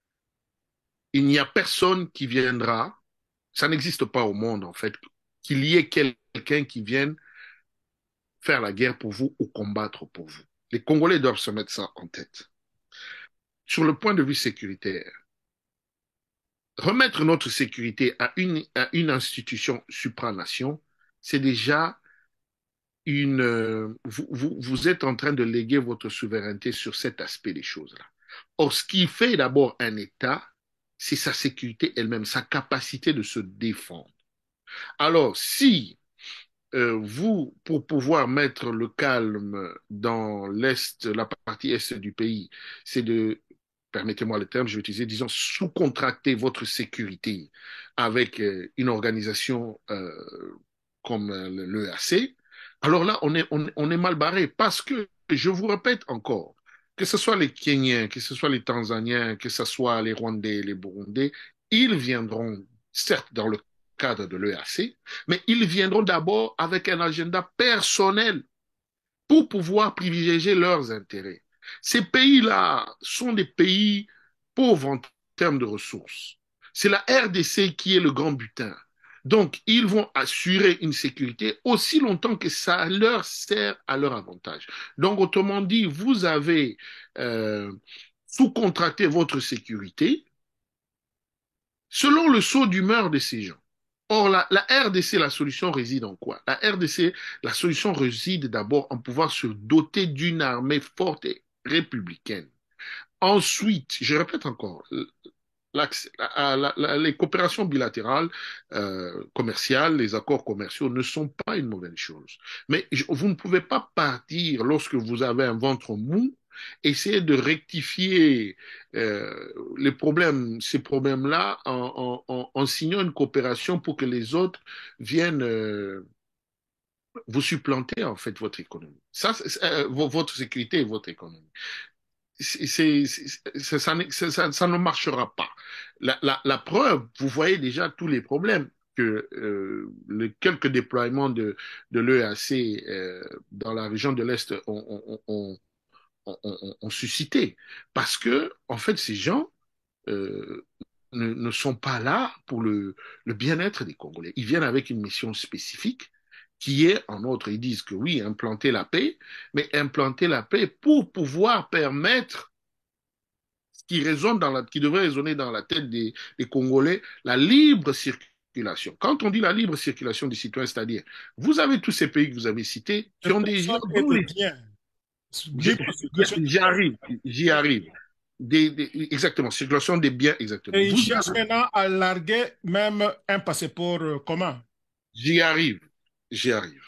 Il n'y a personne qui viendra, ça n'existe pas au monde en fait, qu'il y ait quelqu'un qui vienne faire la guerre pour vous ou combattre pour vous. Les Congolais doivent se mettre ça en tête. Sur le point de vue sécuritaire, remettre notre sécurité à une, à une institution supranation, c'est déjà une... euh, vous, vous, vous êtes en train de léguer votre souveraineté sur cet aspect des choses-là. Or, ce qui fait d'abord un État, c'est sa sécurité elle-même, sa capacité de se défendre. Alors, si euh, vous, pour pouvoir mettre le calme dans l'Est, la partie Est du pays, c'est de, permettez-moi le terme, je vais utiliser, disons, sous-contracter votre sécurité avec euh, une organisation euh, comme euh, l'E A C, alors là, on est, on, on est mal barré parce que, je vous répète encore, que ce soit les Kenyans, que ce soit les Tanzaniens, que ce soit les Rwandais, les Burundais, ils viendront, certes, dans le cadre de l'E A C, mais ils viendront d'abord avec un agenda personnel pour pouvoir privilégier leurs intérêts. Ces pays-là sont des pays pauvres en termes de ressources. C'est la R D C qui est le grand butin. Donc, ils vont assurer une sécurité aussi longtemps que ça leur sert à leur avantage. Donc, autrement dit, vous avez euh, sous-contracté votre sécurité selon le saut d'humeur de ces gens. Or, la, la R D C, la solution réside en quoi? La R D C, la solution réside d'abord en pouvoir se doter d'une armée forte et républicaine. Ensuite, je répète encore, la, la, la, les coopérations bilatérales, euh, commerciales, les accords commerciaux ne sont pas une mauvaise chose. Mais je, vous ne pouvez pas partir lorsque vous avez un ventre mou, essayer de rectifier euh, les problèmes, ces problèmes-là en, en, en, en signant une coopération pour que les autres viennent euh, vous supplanter en fait votre économie. Ça, euh, votre sécurité et votre économie. C'est, c'est, c'est, ça, ça, ça ne marchera pas. La, la, la preuve, vous voyez déjà tous les problèmes que euh, les quelques déploiements de, de l'E A C euh, dans la région de l'Est ont, ont, ont, ont, ont suscité. Parce que, en fait, ces gens euh, ne, ne sont pas là pour le, le bien-être des Congolais. Ils viennent avec une mission spécifique qui est, en outre, ils disent que oui, implanter la paix, mais implanter la paix pour pouvoir permettre ce qui résonne dans la, qui devrait résonner dans la tête des, des Congolais, la libre circulation. Quand on dit la libre circulation des citoyens, c'est-à-dire, vous avez tous ces pays que vous avez cités De qui ont des gens personnes et dont de les... biens. Libre circulation J'y arrive, j'y arrive. Des, des, exactement, circulation des biens, exactement. et ils Vous cherchent avez, maintenant à larguer même un passeport euh, commun. j'y arrive, j'y arrive.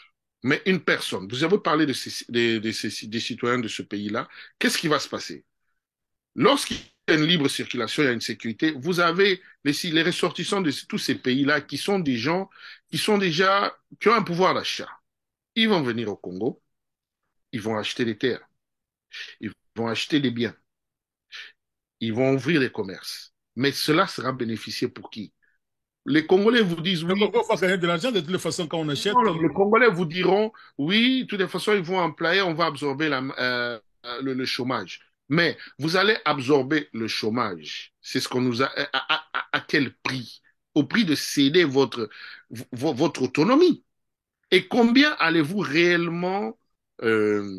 mais une personne, vous avez parlé de ces, des, des, ces- des citoyens de ce pays-là, qu'est-ce qui va se passer? Lorsqu'il y a une libre circulation, il y a une sécurité, vous avez les, les ressortissants de tous ces pays-là qui sont des gens qui sont déjà, qui ont un pouvoir d'achat. Ils vont venir au Congo, ils vont acheter des terres, ils vont acheter des biens, ils vont ouvrir des commerces. Mais cela sera bénéficié pour qui? Les Congolais vous disent Le oui. Congo va gagner de l'argent de toutes les façons quand on Non, achète. les Congolais vous diront oui, de toutes les façons, ils vont employer, on va absorber la, euh, le, le chômage. Mais vous allez absorber le chômage. C'est ce qu'on nous a. À, à, à, à quel prix? Au prix de céder votre, votre autonomie. Et combien allez-vous réellement euh,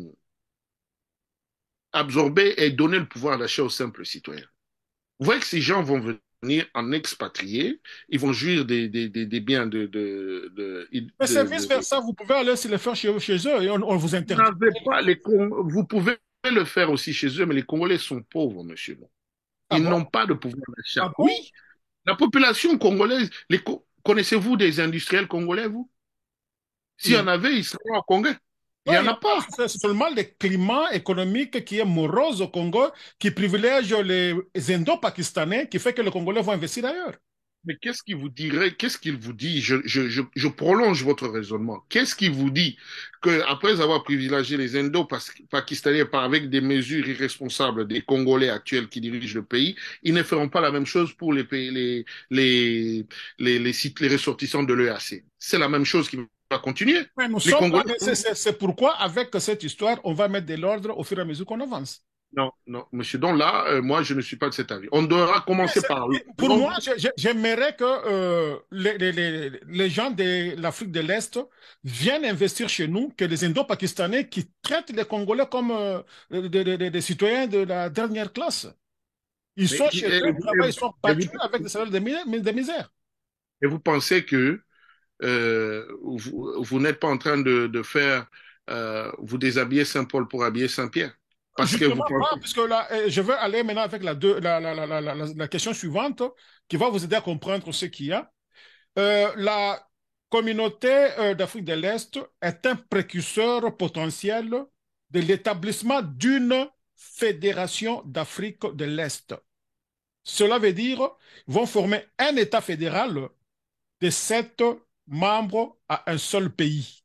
absorber et donner le pouvoir d'achat aux simples citoyens? Vous voyez que ces gens vont venir en expatriés, ils vont jouir des, des, des, des biens de, de, de, Mais c'est de, de, vice-versa, vous pouvez aller se le faire chez, chez eux et on, on vous Vous interdit. n'avez pas les Cong- vous pouvez le faire aussi chez eux, mais les Congolais sont pauvres, monsieur. Ah Ils bon? n'ont pas de pouvoir Ah d'achat. Oui, bon? la population congolaise, les Co- connaissez-vous des industriels congolais, vous? S'il y en Non. avait, ils seraient en Congo. Il n'y Oui, il en y a a pas. pas. C'est seulement le climat économique qui est morose au Congo, qui privilège les Indo-Pakistanais, qui fait que les Congolais vont investir ailleurs. Mais qu'est-ce qu'il vous dirait, qu'est-ce qu'il vous dit? Je, je, je, je prolonge votre raisonnement. Qu'est-ce qu'il vous dit que après avoir privilégié les Indo-Pakistanais par avec des mesures irresponsables des Congolais actuels qui dirigent le pays, ils ne feront pas la même chose pour les pays, les, les, les, les, sites, les ressortissants de l'E A C. C'est la même chose qui va continuer. Mais nous Les sommes là, Congolais, mais c'est c'est- c'est pourquoi, avec cette histoire, on va mettre de l'ordre au fur et à mesure qu'on avance. non, non, monsieur. Donc là, euh, moi, je ne suis pas de cet avis. On devra Mais commencer c'est- par Pour moi, l'ordre. j'ai- j'ai- j'aimerais que euh, les, les- les- les gens de l'Afrique de l'Est viennent investir chez nous, que les Indo-Pakistanais qui traitent les Congolais comme euh, des des- des- des citoyens de la dernière classe. Ils Mais, sont et, chez eux, ils travaillent, ils sont et- et vous, battus avec des salaires de, mi- de misère. et vous pensez que euh, vous, vous n'êtes pas en train de, de faire, euh, vous déshabiller Saint-Paul pour habiller Saint-Pierre. Parce que vous Justement pas, pensez, puisque là, euh, je vais aller maintenant avec la, deux- la, la, la, la, la, la question suivante qui va vous aider à comprendre ce qu'il y a. Euh, la communauté euh, d'Afrique de l'Est est un précurseur potentiel de l'établissement d'une fédération d'Afrique de l'Est. Cela veut dire qu'ils vont former un État fédéral de sept membres à un seul pays.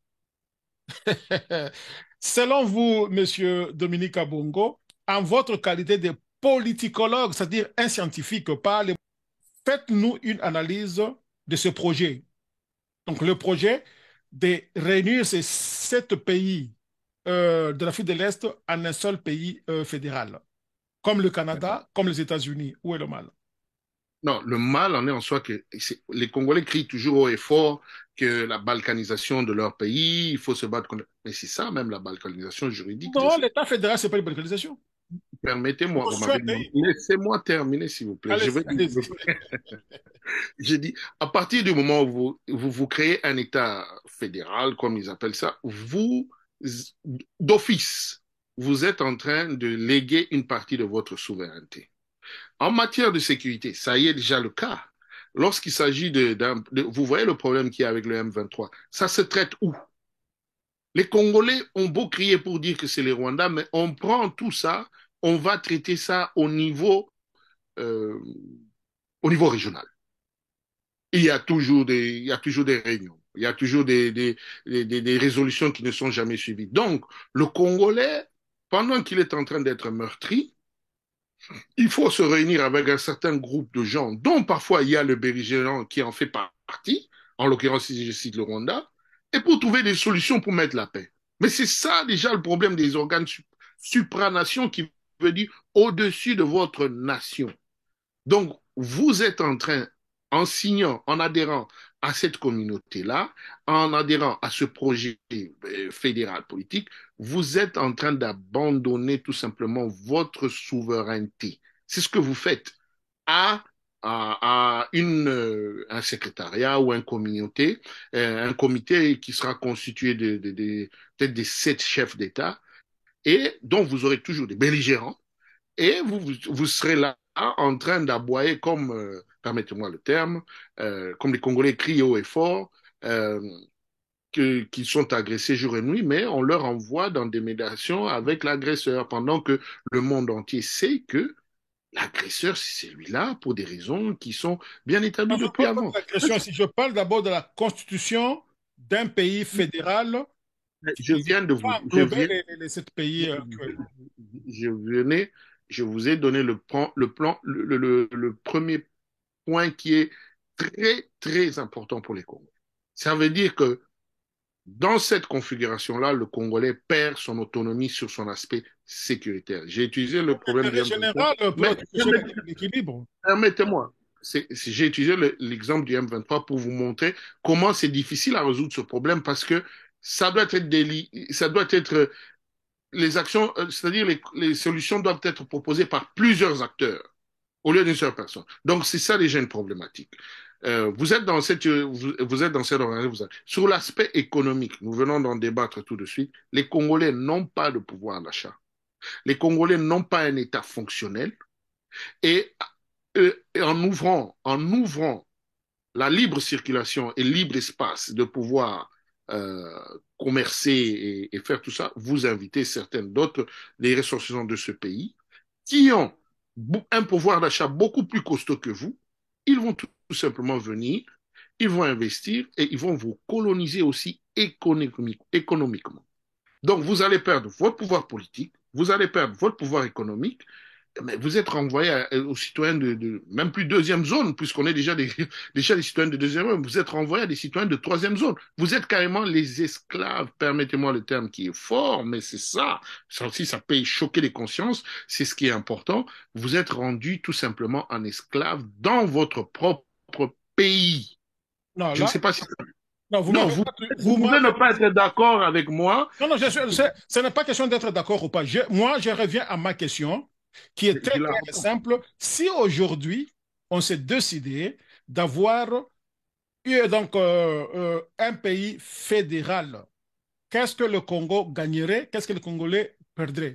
Selon vous, Monsieur Dominique Abongo, en votre qualité de politicologue, c'est-à-dire un scientifique, pas les- faites-nous une analyse de ce projet. Donc, le projet de réunir ces sept pays euh, de l'Afrique de l'Est en un seul pays euh, fédéral, comme le Canada, comme les États-Unis. Où est le mal? non, le mal en est en soi que c'est- les Congolais crient toujours haut et fort que la balkanisation de leur pays, il faut se battre contre. Mais c'est ça même la balkanisation juridique. Non, l'État fédéral, c'est pas une balkanisation. Permettez-moi, Je vous suis un m'avez demandé. pays. Laissez-moi terminer, s'il vous plaît. Je Allez-y, vais allez-y. J'ai dit, à partir du moment où vous, vous, vous créez un État fédéral, comme ils appellent ça, vous, d'office, vous êtes en train de léguer une partie de votre souveraineté. En matière de sécurité, ça y est déjà le cas. Lorsqu'il s'agit de, d'un- de- vous voyez le problème qu'il y a avec le M vingt-trois, ça se traite où? Les Congolais ont beau crier pour dire que c'est les Rwandais, mais on prend tout ça, on va traiter ça au niveau, euh, au niveau régional. Il y a toujours des, il y a toujours des réunions. Il y a toujours des, des, des, des résolutions qui ne sont jamais suivies. Donc, le Congolais, pendant qu'il est en train d'être meurtri, il faut se réunir avec un certain groupe de gens, dont parfois il y a le belligérant qui en fait partie, en l'occurrence, si je cite le Rwanda, et pour trouver des solutions pour mettre la paix. Mais c'est ça déjà le problème des organes supranations qui veut dire au-dessus de votre nation. Donc, vous êtes en train, en signant, en adhérant à cette communauté-là, en adhérant à ce projet euh, fédéral politique, vous êtes en train d'abandonner tout simplement votre souveraineté. C'est ce que vous faites à, à, à une, euh, un secrétariat ou une communauté, euh, un comité qui sera constitué de, de, de peut-être des sept chefs d'État et dont vous aurez toujours des belligérants et vous, vous serez là en train d'aboyer comme, euh, permettez-moi le terme, euh, comme les Congolais crient haut et fort, euh, que, qu'ils sont agressés jour et nuit, mais on leur envoie dans des médiations avec l'agresseur, pendant que le monde entier sait que l'agresseur, c'est celui-là pour des raisons qui sont bien établies Enfin, depuis pas pas de avant. la question. Si je parle d'abord de la constitution d'un pays fédéral Je qui viens de vous, va je englober viens, les, les- les sept pays euh, actuels. je venais, je vous ai donné le plan, le plan, le, le, le premier point qui est très, très important pour les Congolais. Ça veut dire que dans cette configuration-là, le Congolais perd son autonomie sur son aspect sécuritaire. J'ai utilisé le problème du L'intérêt M vingt-trois, général peut mais toucher l'équilibre. permettez-moi, c'est- c'est- j'ai utilisé le- l'exemple du M vingt-trois pour vous montrer comment c'est difficile à résoudre ce problème parce que ça doit être déli- ça doit être les actions, euh, c'est-à-dire les, les solutions doivent être proposées par plusieurs acteurs au lieu d'une seule personne. Donc, c'est ça déjà une problématique. Euh, vous êtes dans cette, vous, vous êtes dans cette organisation. Sur l'aspect économique, nous venons d'en débattre tout de suite. Les Congolais n'ont pas de pouvoir d'achat. Les Congolais n'ont pas un État fonctionnel. Et, euh, et en ouvrant, en ouvrant la libre circulation et libre espace de pouvoir euh, commercer et, et, faire tout ça, vous invitez certaines d'autres, les ressortissants de ce pays, qui ont un pouvoir d'achat beaucoup plus costaud que vous. Ils vont tout, tout simplement venir, ils vont investir et ils vont vous coloniser aussi économique, économiquement. Donc, vous allez perdre votre pouvoir politique, vous allez perdre votre pouvoir économique, mais vous êtes renvoyé à- aux citoyens de, de- même plus deuxième zone, puisqu'on est déjà des, déjà des citoyens de deuxième zone, vous êtes renvoyé à des citoyens de troisième zone. Vous êtes carrément les esclaves, permettez-moi le terme qui est fort, mais c'est ça. Ça aussi, ça peut choquer les consciences, c'est ce qui est important. Vous êtes rendu tout simplement en esclave dans votre propre pays. Non, Je ne là, sais pas si... non, vous Non, m'avez vous, pas- vous vous pouvez ne m'avez pas être d'accord avec moi. non, non, je suis- c'est- ce n'est pas question d'être d'accord ou pas. Je- moi, je reviens à ma question, qui est Je très la claire et simple. Si aujourd'hui, on s'est décidé d'avoir eu donc euh, euh, un pays fédéral, qu'est-ce que le Congo gagnerait? Qu'est-ce que le Congolais perdrait?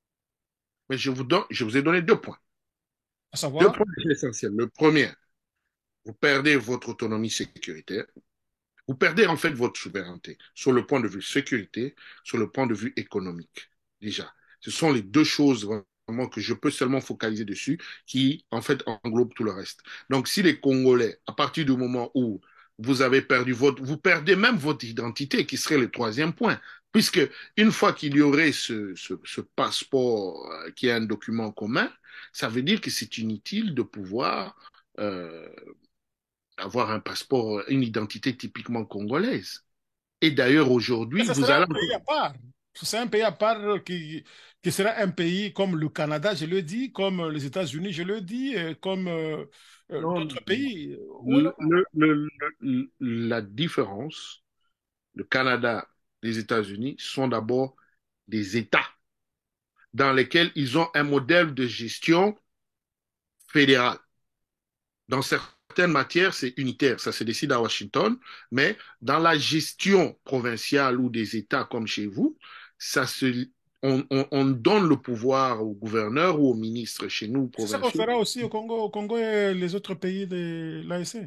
Mais je vous donne, je vous ai donné deux points. À Deux savoir, points essentiels. Le premier, vous perdez votre autonomie sécuritaire. Vous perdez en fait votre souveraineté sur le point de vue sécurité, sur le point de vue économique. Déjà, ce sont les deux choses vraiment que je peux seulement focaliser dessus qui en fait englobent tout le reste. Donc si les Congolais, à partir du moment où vous avez perdu votre, vous perdez même votre identité, qui serait le troisième point, puisque une fois qu'il y aurait ce, ce, ce passeport euh, qui est un document commun, ça veut dire que c'est inutile de pouvoir euh, avoir un passeport, une identité typiquement congolaise. Et d'ailleurs, mais aujourd'hui, ce vous serait un allez... pays à part. C'est un pays à part qui, qui sera un pays comme le Canada, je le dis, comme les États-Unis, je le dis, et comme euh, euh, Non, d'autres pays. Oui, non. le, le, le, le, la différence, le Canada, les États-Unis sont d'abord des États dans lesquels ils ont un modèle de gestion fédérale. Dans certaines matières, c'est unitaire, ça se décide à Washington, mais dans la gestion provinciale ou des États comme chez vous, ça se, on, on, on donne le pouvoir au gouverneur ou au ministre chez nous C'est ça qu'on provinciaux. fera aussi au Congo, au Congo et les autres pays de l'A E C.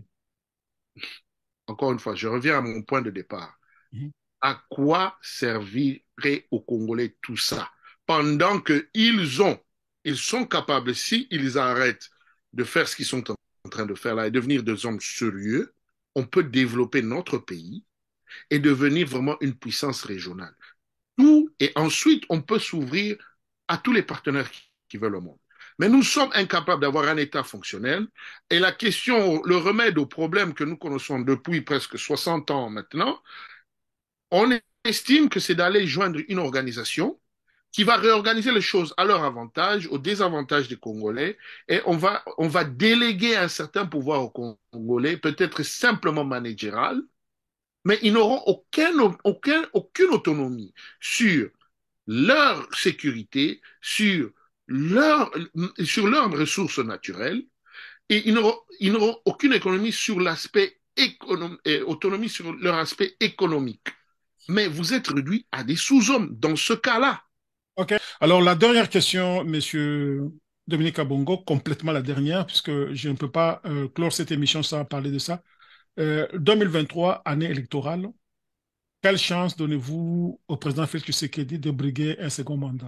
Encore une fois, je reviens à mon point de départ. À quoi servirait aux Congolais tout ça? Pendant qu'ils ont, ils sont capables, s'ils arrêtent de faire ce qu'ils sont en train de faire là et devenir des hommes sérieux, on peut développer notre pays et devenir vraiment une puissance régionale. Tout, et ensuite, on peut s'ouvrir à tous les partenaires qui, qui veulent le monde. Mais nous sommes incapables d'avoir un État fonctionnel. Et la question, le remède au problème que nous connaissons depuis presque soixante ans maintenant, on estime que c'est d'aller joindre une organisation qui va réorganiser les choses à leur avantage, au désavantage des Congolais, et on va, on va déléguer un certain pouvoir aux Congolais, peut-être simplement managéral, mais ils n'auront aucun, aucun, aucune autonomie sur leur sécurité, sur, leur, sur leurs ressources naturelles, et ils n'auront, ils n'auront aucune économie sur l'aspect économique, autonomie sur leur aspect économique. Mais vous êtes réduit à des sous-hommes dans ce cas-là. OK. Alors, la dernière question, Monsieur Dominique Abongo, complètement la dernière, puisque je ne peux pas euh, clore cette émission sans parler de ça. Euh, deux mille vingt-trois, année électorale. quelle chance donnez-vous au président Félix Tshisekedi de briguer un second mandat?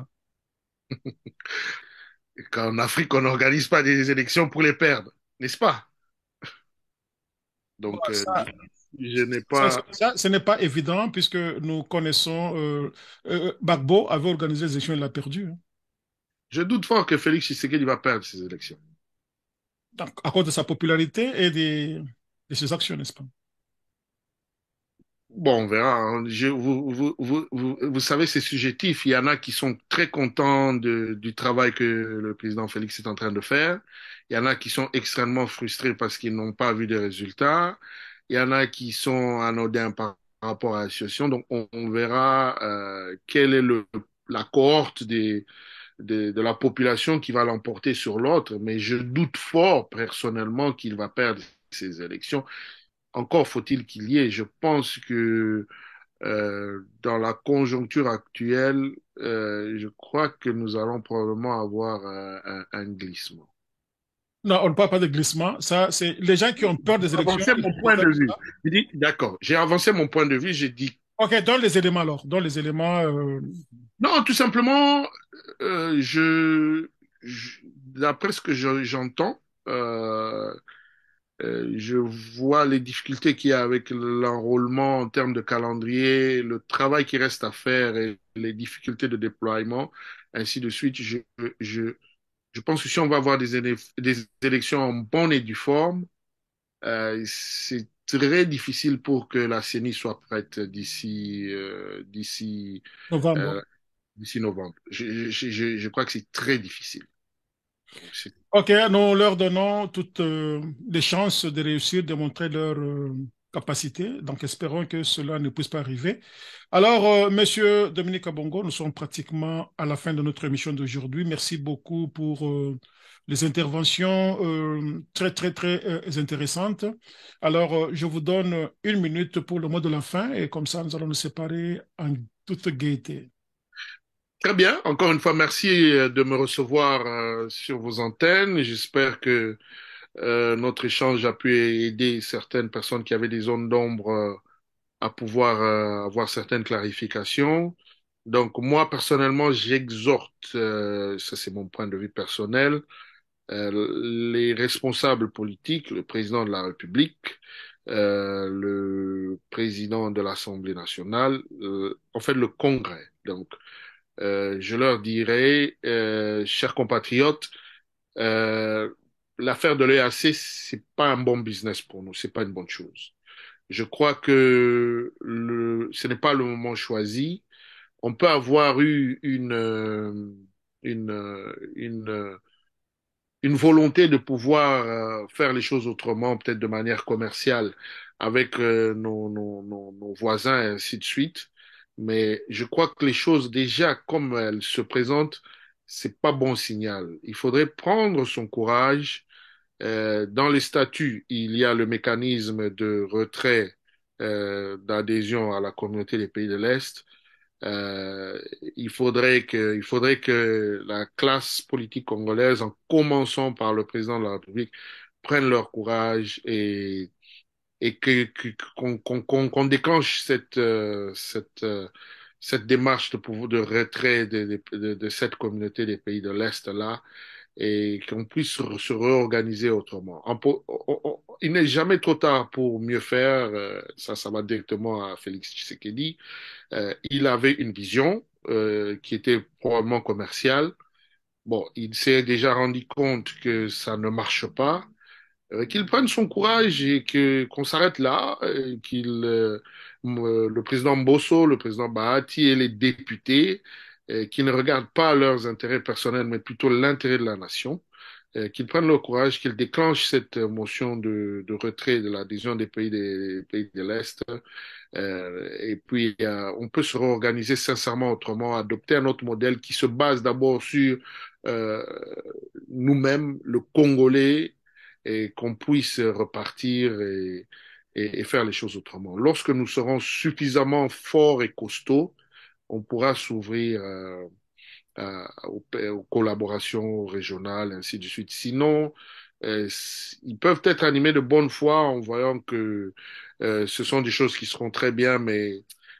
Qu'en Afrique, on n'organise pas des élections pour les perdre, n'est-ce pas? Bon, Donc, euh, ça, je n'ai ça, pas. ça, ce n'est pas évident puisque nous connaissons euh, euh, Gbagbo avait organisé les élections, il l'a perdu, hein. Je doute fort que Félix Tshisekedi va perdre ces élections. Donc, à cause de sa popularité et des- de ses actions, n'est-ce pas? Bon, on verra, hein. Je, vous, vous, vous, vous, vous savez, c'est subjectif. Il y en a qui sont très contents de, du travail que le président Félix est en train de faire. Il y en a qui sont extrêmement frustrés parce qu'ils n'ont pas vu de résultats. Il y en a qui sont anodins par rapport à la situation. Donc, on, on verra euh, quelle est le, la cohorte des, de, de la population qui va l'emporter sur l'autre. Mais je doute fort, personnellement, qu'il va perdre ces élections. Encore faut-il qu'il y ait. Je pense que euh, dans la conjoncture actuelle, euh, je crois que nous allons probablement avoir euh, un, un glissement. Non, on ne parle pas de glissement. Ça, c'est les gens qui ont peur des J'ai élections. avancé Ils mon ont point peur de de vue. ça. J'ai dit, d'accord, j'ai avancé mon point de vue, j'ai dit, Ok, donne les éléments alors. Donne les éléments. euh, non, tout simplement, euh, je, je- d'après ce que je- j'entends, euh, euh, je vois les difficultés qu'il y a avec l'enrôlement en termes de calendrier, le travail qui reste à faire et les difficultés de déploiement, ainsi de suite. Je, je, Je pense que si on va avoir des, élec- des élections en bonne et due forme, euh, c'est très difficile pour que la C E N I soit prête d'ici euh, d'ici novembre. euh, d'ici novembre. Je, je, je, je crois que c'est très difficile. Donc, c'est Ok, nous leur donnons toutes euh, les chances de réussir, de montrer leur euh, capacité. Donc, espérons que cela ne puisse pas arriver. Alors, euh, Monsieur Dominique Abongo, nous sommes pratiquement à la fin de notre émission d'aujourd'hui. Merci beaucoup pour euh, les interventions euh, très, très, très euh, intéressantes. Alors, euh, je vous donne une minute pour le mot de la fin et comme ça, nous allons nous séparer en toute gaieté. très bien. Encore une fois, merci euh, de me recevoir euh, sur vos antennes. J'espère que euh, notre échange a pu aider certaines personnes qui avaient des zones d'ombre euh, à pouvoir euh, avoir certaines clarifications. Donc moi, personnellement, j'exhorte, euh, ça c'est mon point de vue personnel, euh, les responsables politiques, le président de la République, euh, le président de l'Assemblée nationale, euh, en fait le Congrès. Donc euh, je leur dirais, euh, chers compatriotes, euh, l'affaire de l'E A C, c'est pas un bon business pour nous, c'est pas une bonne chose. Je crois que le, ce n'est pas le moment choisi. On peut avoir eu une, euh, une, euh, une, euh, une volonté de pouvoir euh, faire les choses autrement, peut-être de manière commerciale, avec euh, nos, nos, nos, nos voisins et ainsi de suite. Mais je crois que les choses, déjà, comme elles se présentent, c'est pas bon signal. Il faudrait prendre son courage. Euh, dans les statuts, il y a le mécanisme de retrait euh, d'adhésion à la communauté des pays de l'Est. Euh, il faudrait que, il faudrait que la classe politique congolaise, en commençant par le président de la République, prenne leur courage et, et que, que- qu'on, qu'on, qu'on qu'on déclenche cette, euh, cette, euh, cette démarche de, pouvoir- de retrait de, de, de, de cette communauté des pays de l'Est là et qu'on puisse se se réorganiser autrement. En po- on- on- il n'est jamais trop tard pour mieux faire. euh, Ça, ça va directement à Félix Tshisekedi. Euh, il avait une vision euh, qui était probablement commerciale. Bon, il s'est déjà rendu compte que ça ne marche pas. Euh, qu'il prenne son courage et que qu'on s'arrête là, euh, qu'il euh, m- euh, le président Bosso, le président Bahati et les députés, euh, qui ne regardent pas leurs intérêts personnels, mais plutôt l'intérêt de la nation, euh, qu'ils prennent leur courage, qu'ils déclenchent cette euh, motion de, de retrait de l'adhésion des pays des pays de l'Est. Euh, et puis, euh, on peut se réorganiser sincèrement autrement, adopter un autre modèle qui se base d'abord sur euh, nous-mêmes, le Congolais, et qu'on puisse repartir et, et, et faire les choses autrement. Lorsque nous serons suffisamment forts et costauds, on pourra s'ouvrir euh, à- aux, aux collaborations régionales, ainsi de suite. Sinon, euh, ils peuvent être animés de bonne foi en voyant que euh, ce sont des choses qui seront très bien, mais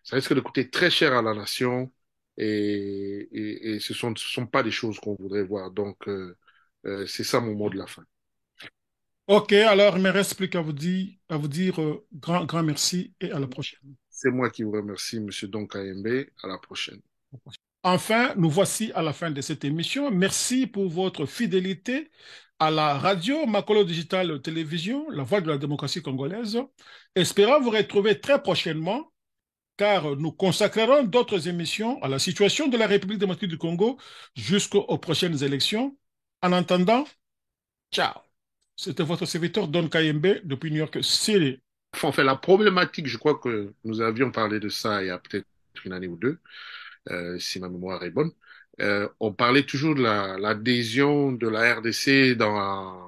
Ça risque de coûter très cher à la nation et, et, et ce sont, ce sont pas des choses qu'on voudrait voir. Donc, euh, euh, c'est ça mon mot de la fin. Ok, alors il me reste plus qu'à vous dire, à vous dire euh, grand, grand merci et à la prochaine. C'est moi qui vous remercie, Monsieur Don Kayembe. À la prochaine. Enfin, nous voici à la fin de cette émission. Merci pour votre fidélité à la radio Makolo Digital Télévision, la voix de la démocratie congolaise. Espérons vous retrouver très prochainement car nous consacrerons d'autres émissions à la situation de la République démocratique du Congo jusqu'aux prochaines élections. En attendant, ciao. C'était votre serviteur Don Kayembe depuis New York City. Enfin, en fait, la problématique, je crois que nous avions parlé de ça il y a peut-être une année ou deux, euh, si ma mémoire est bonne. Euh, on parlait toujours de la, l'adhésion de la R D C dans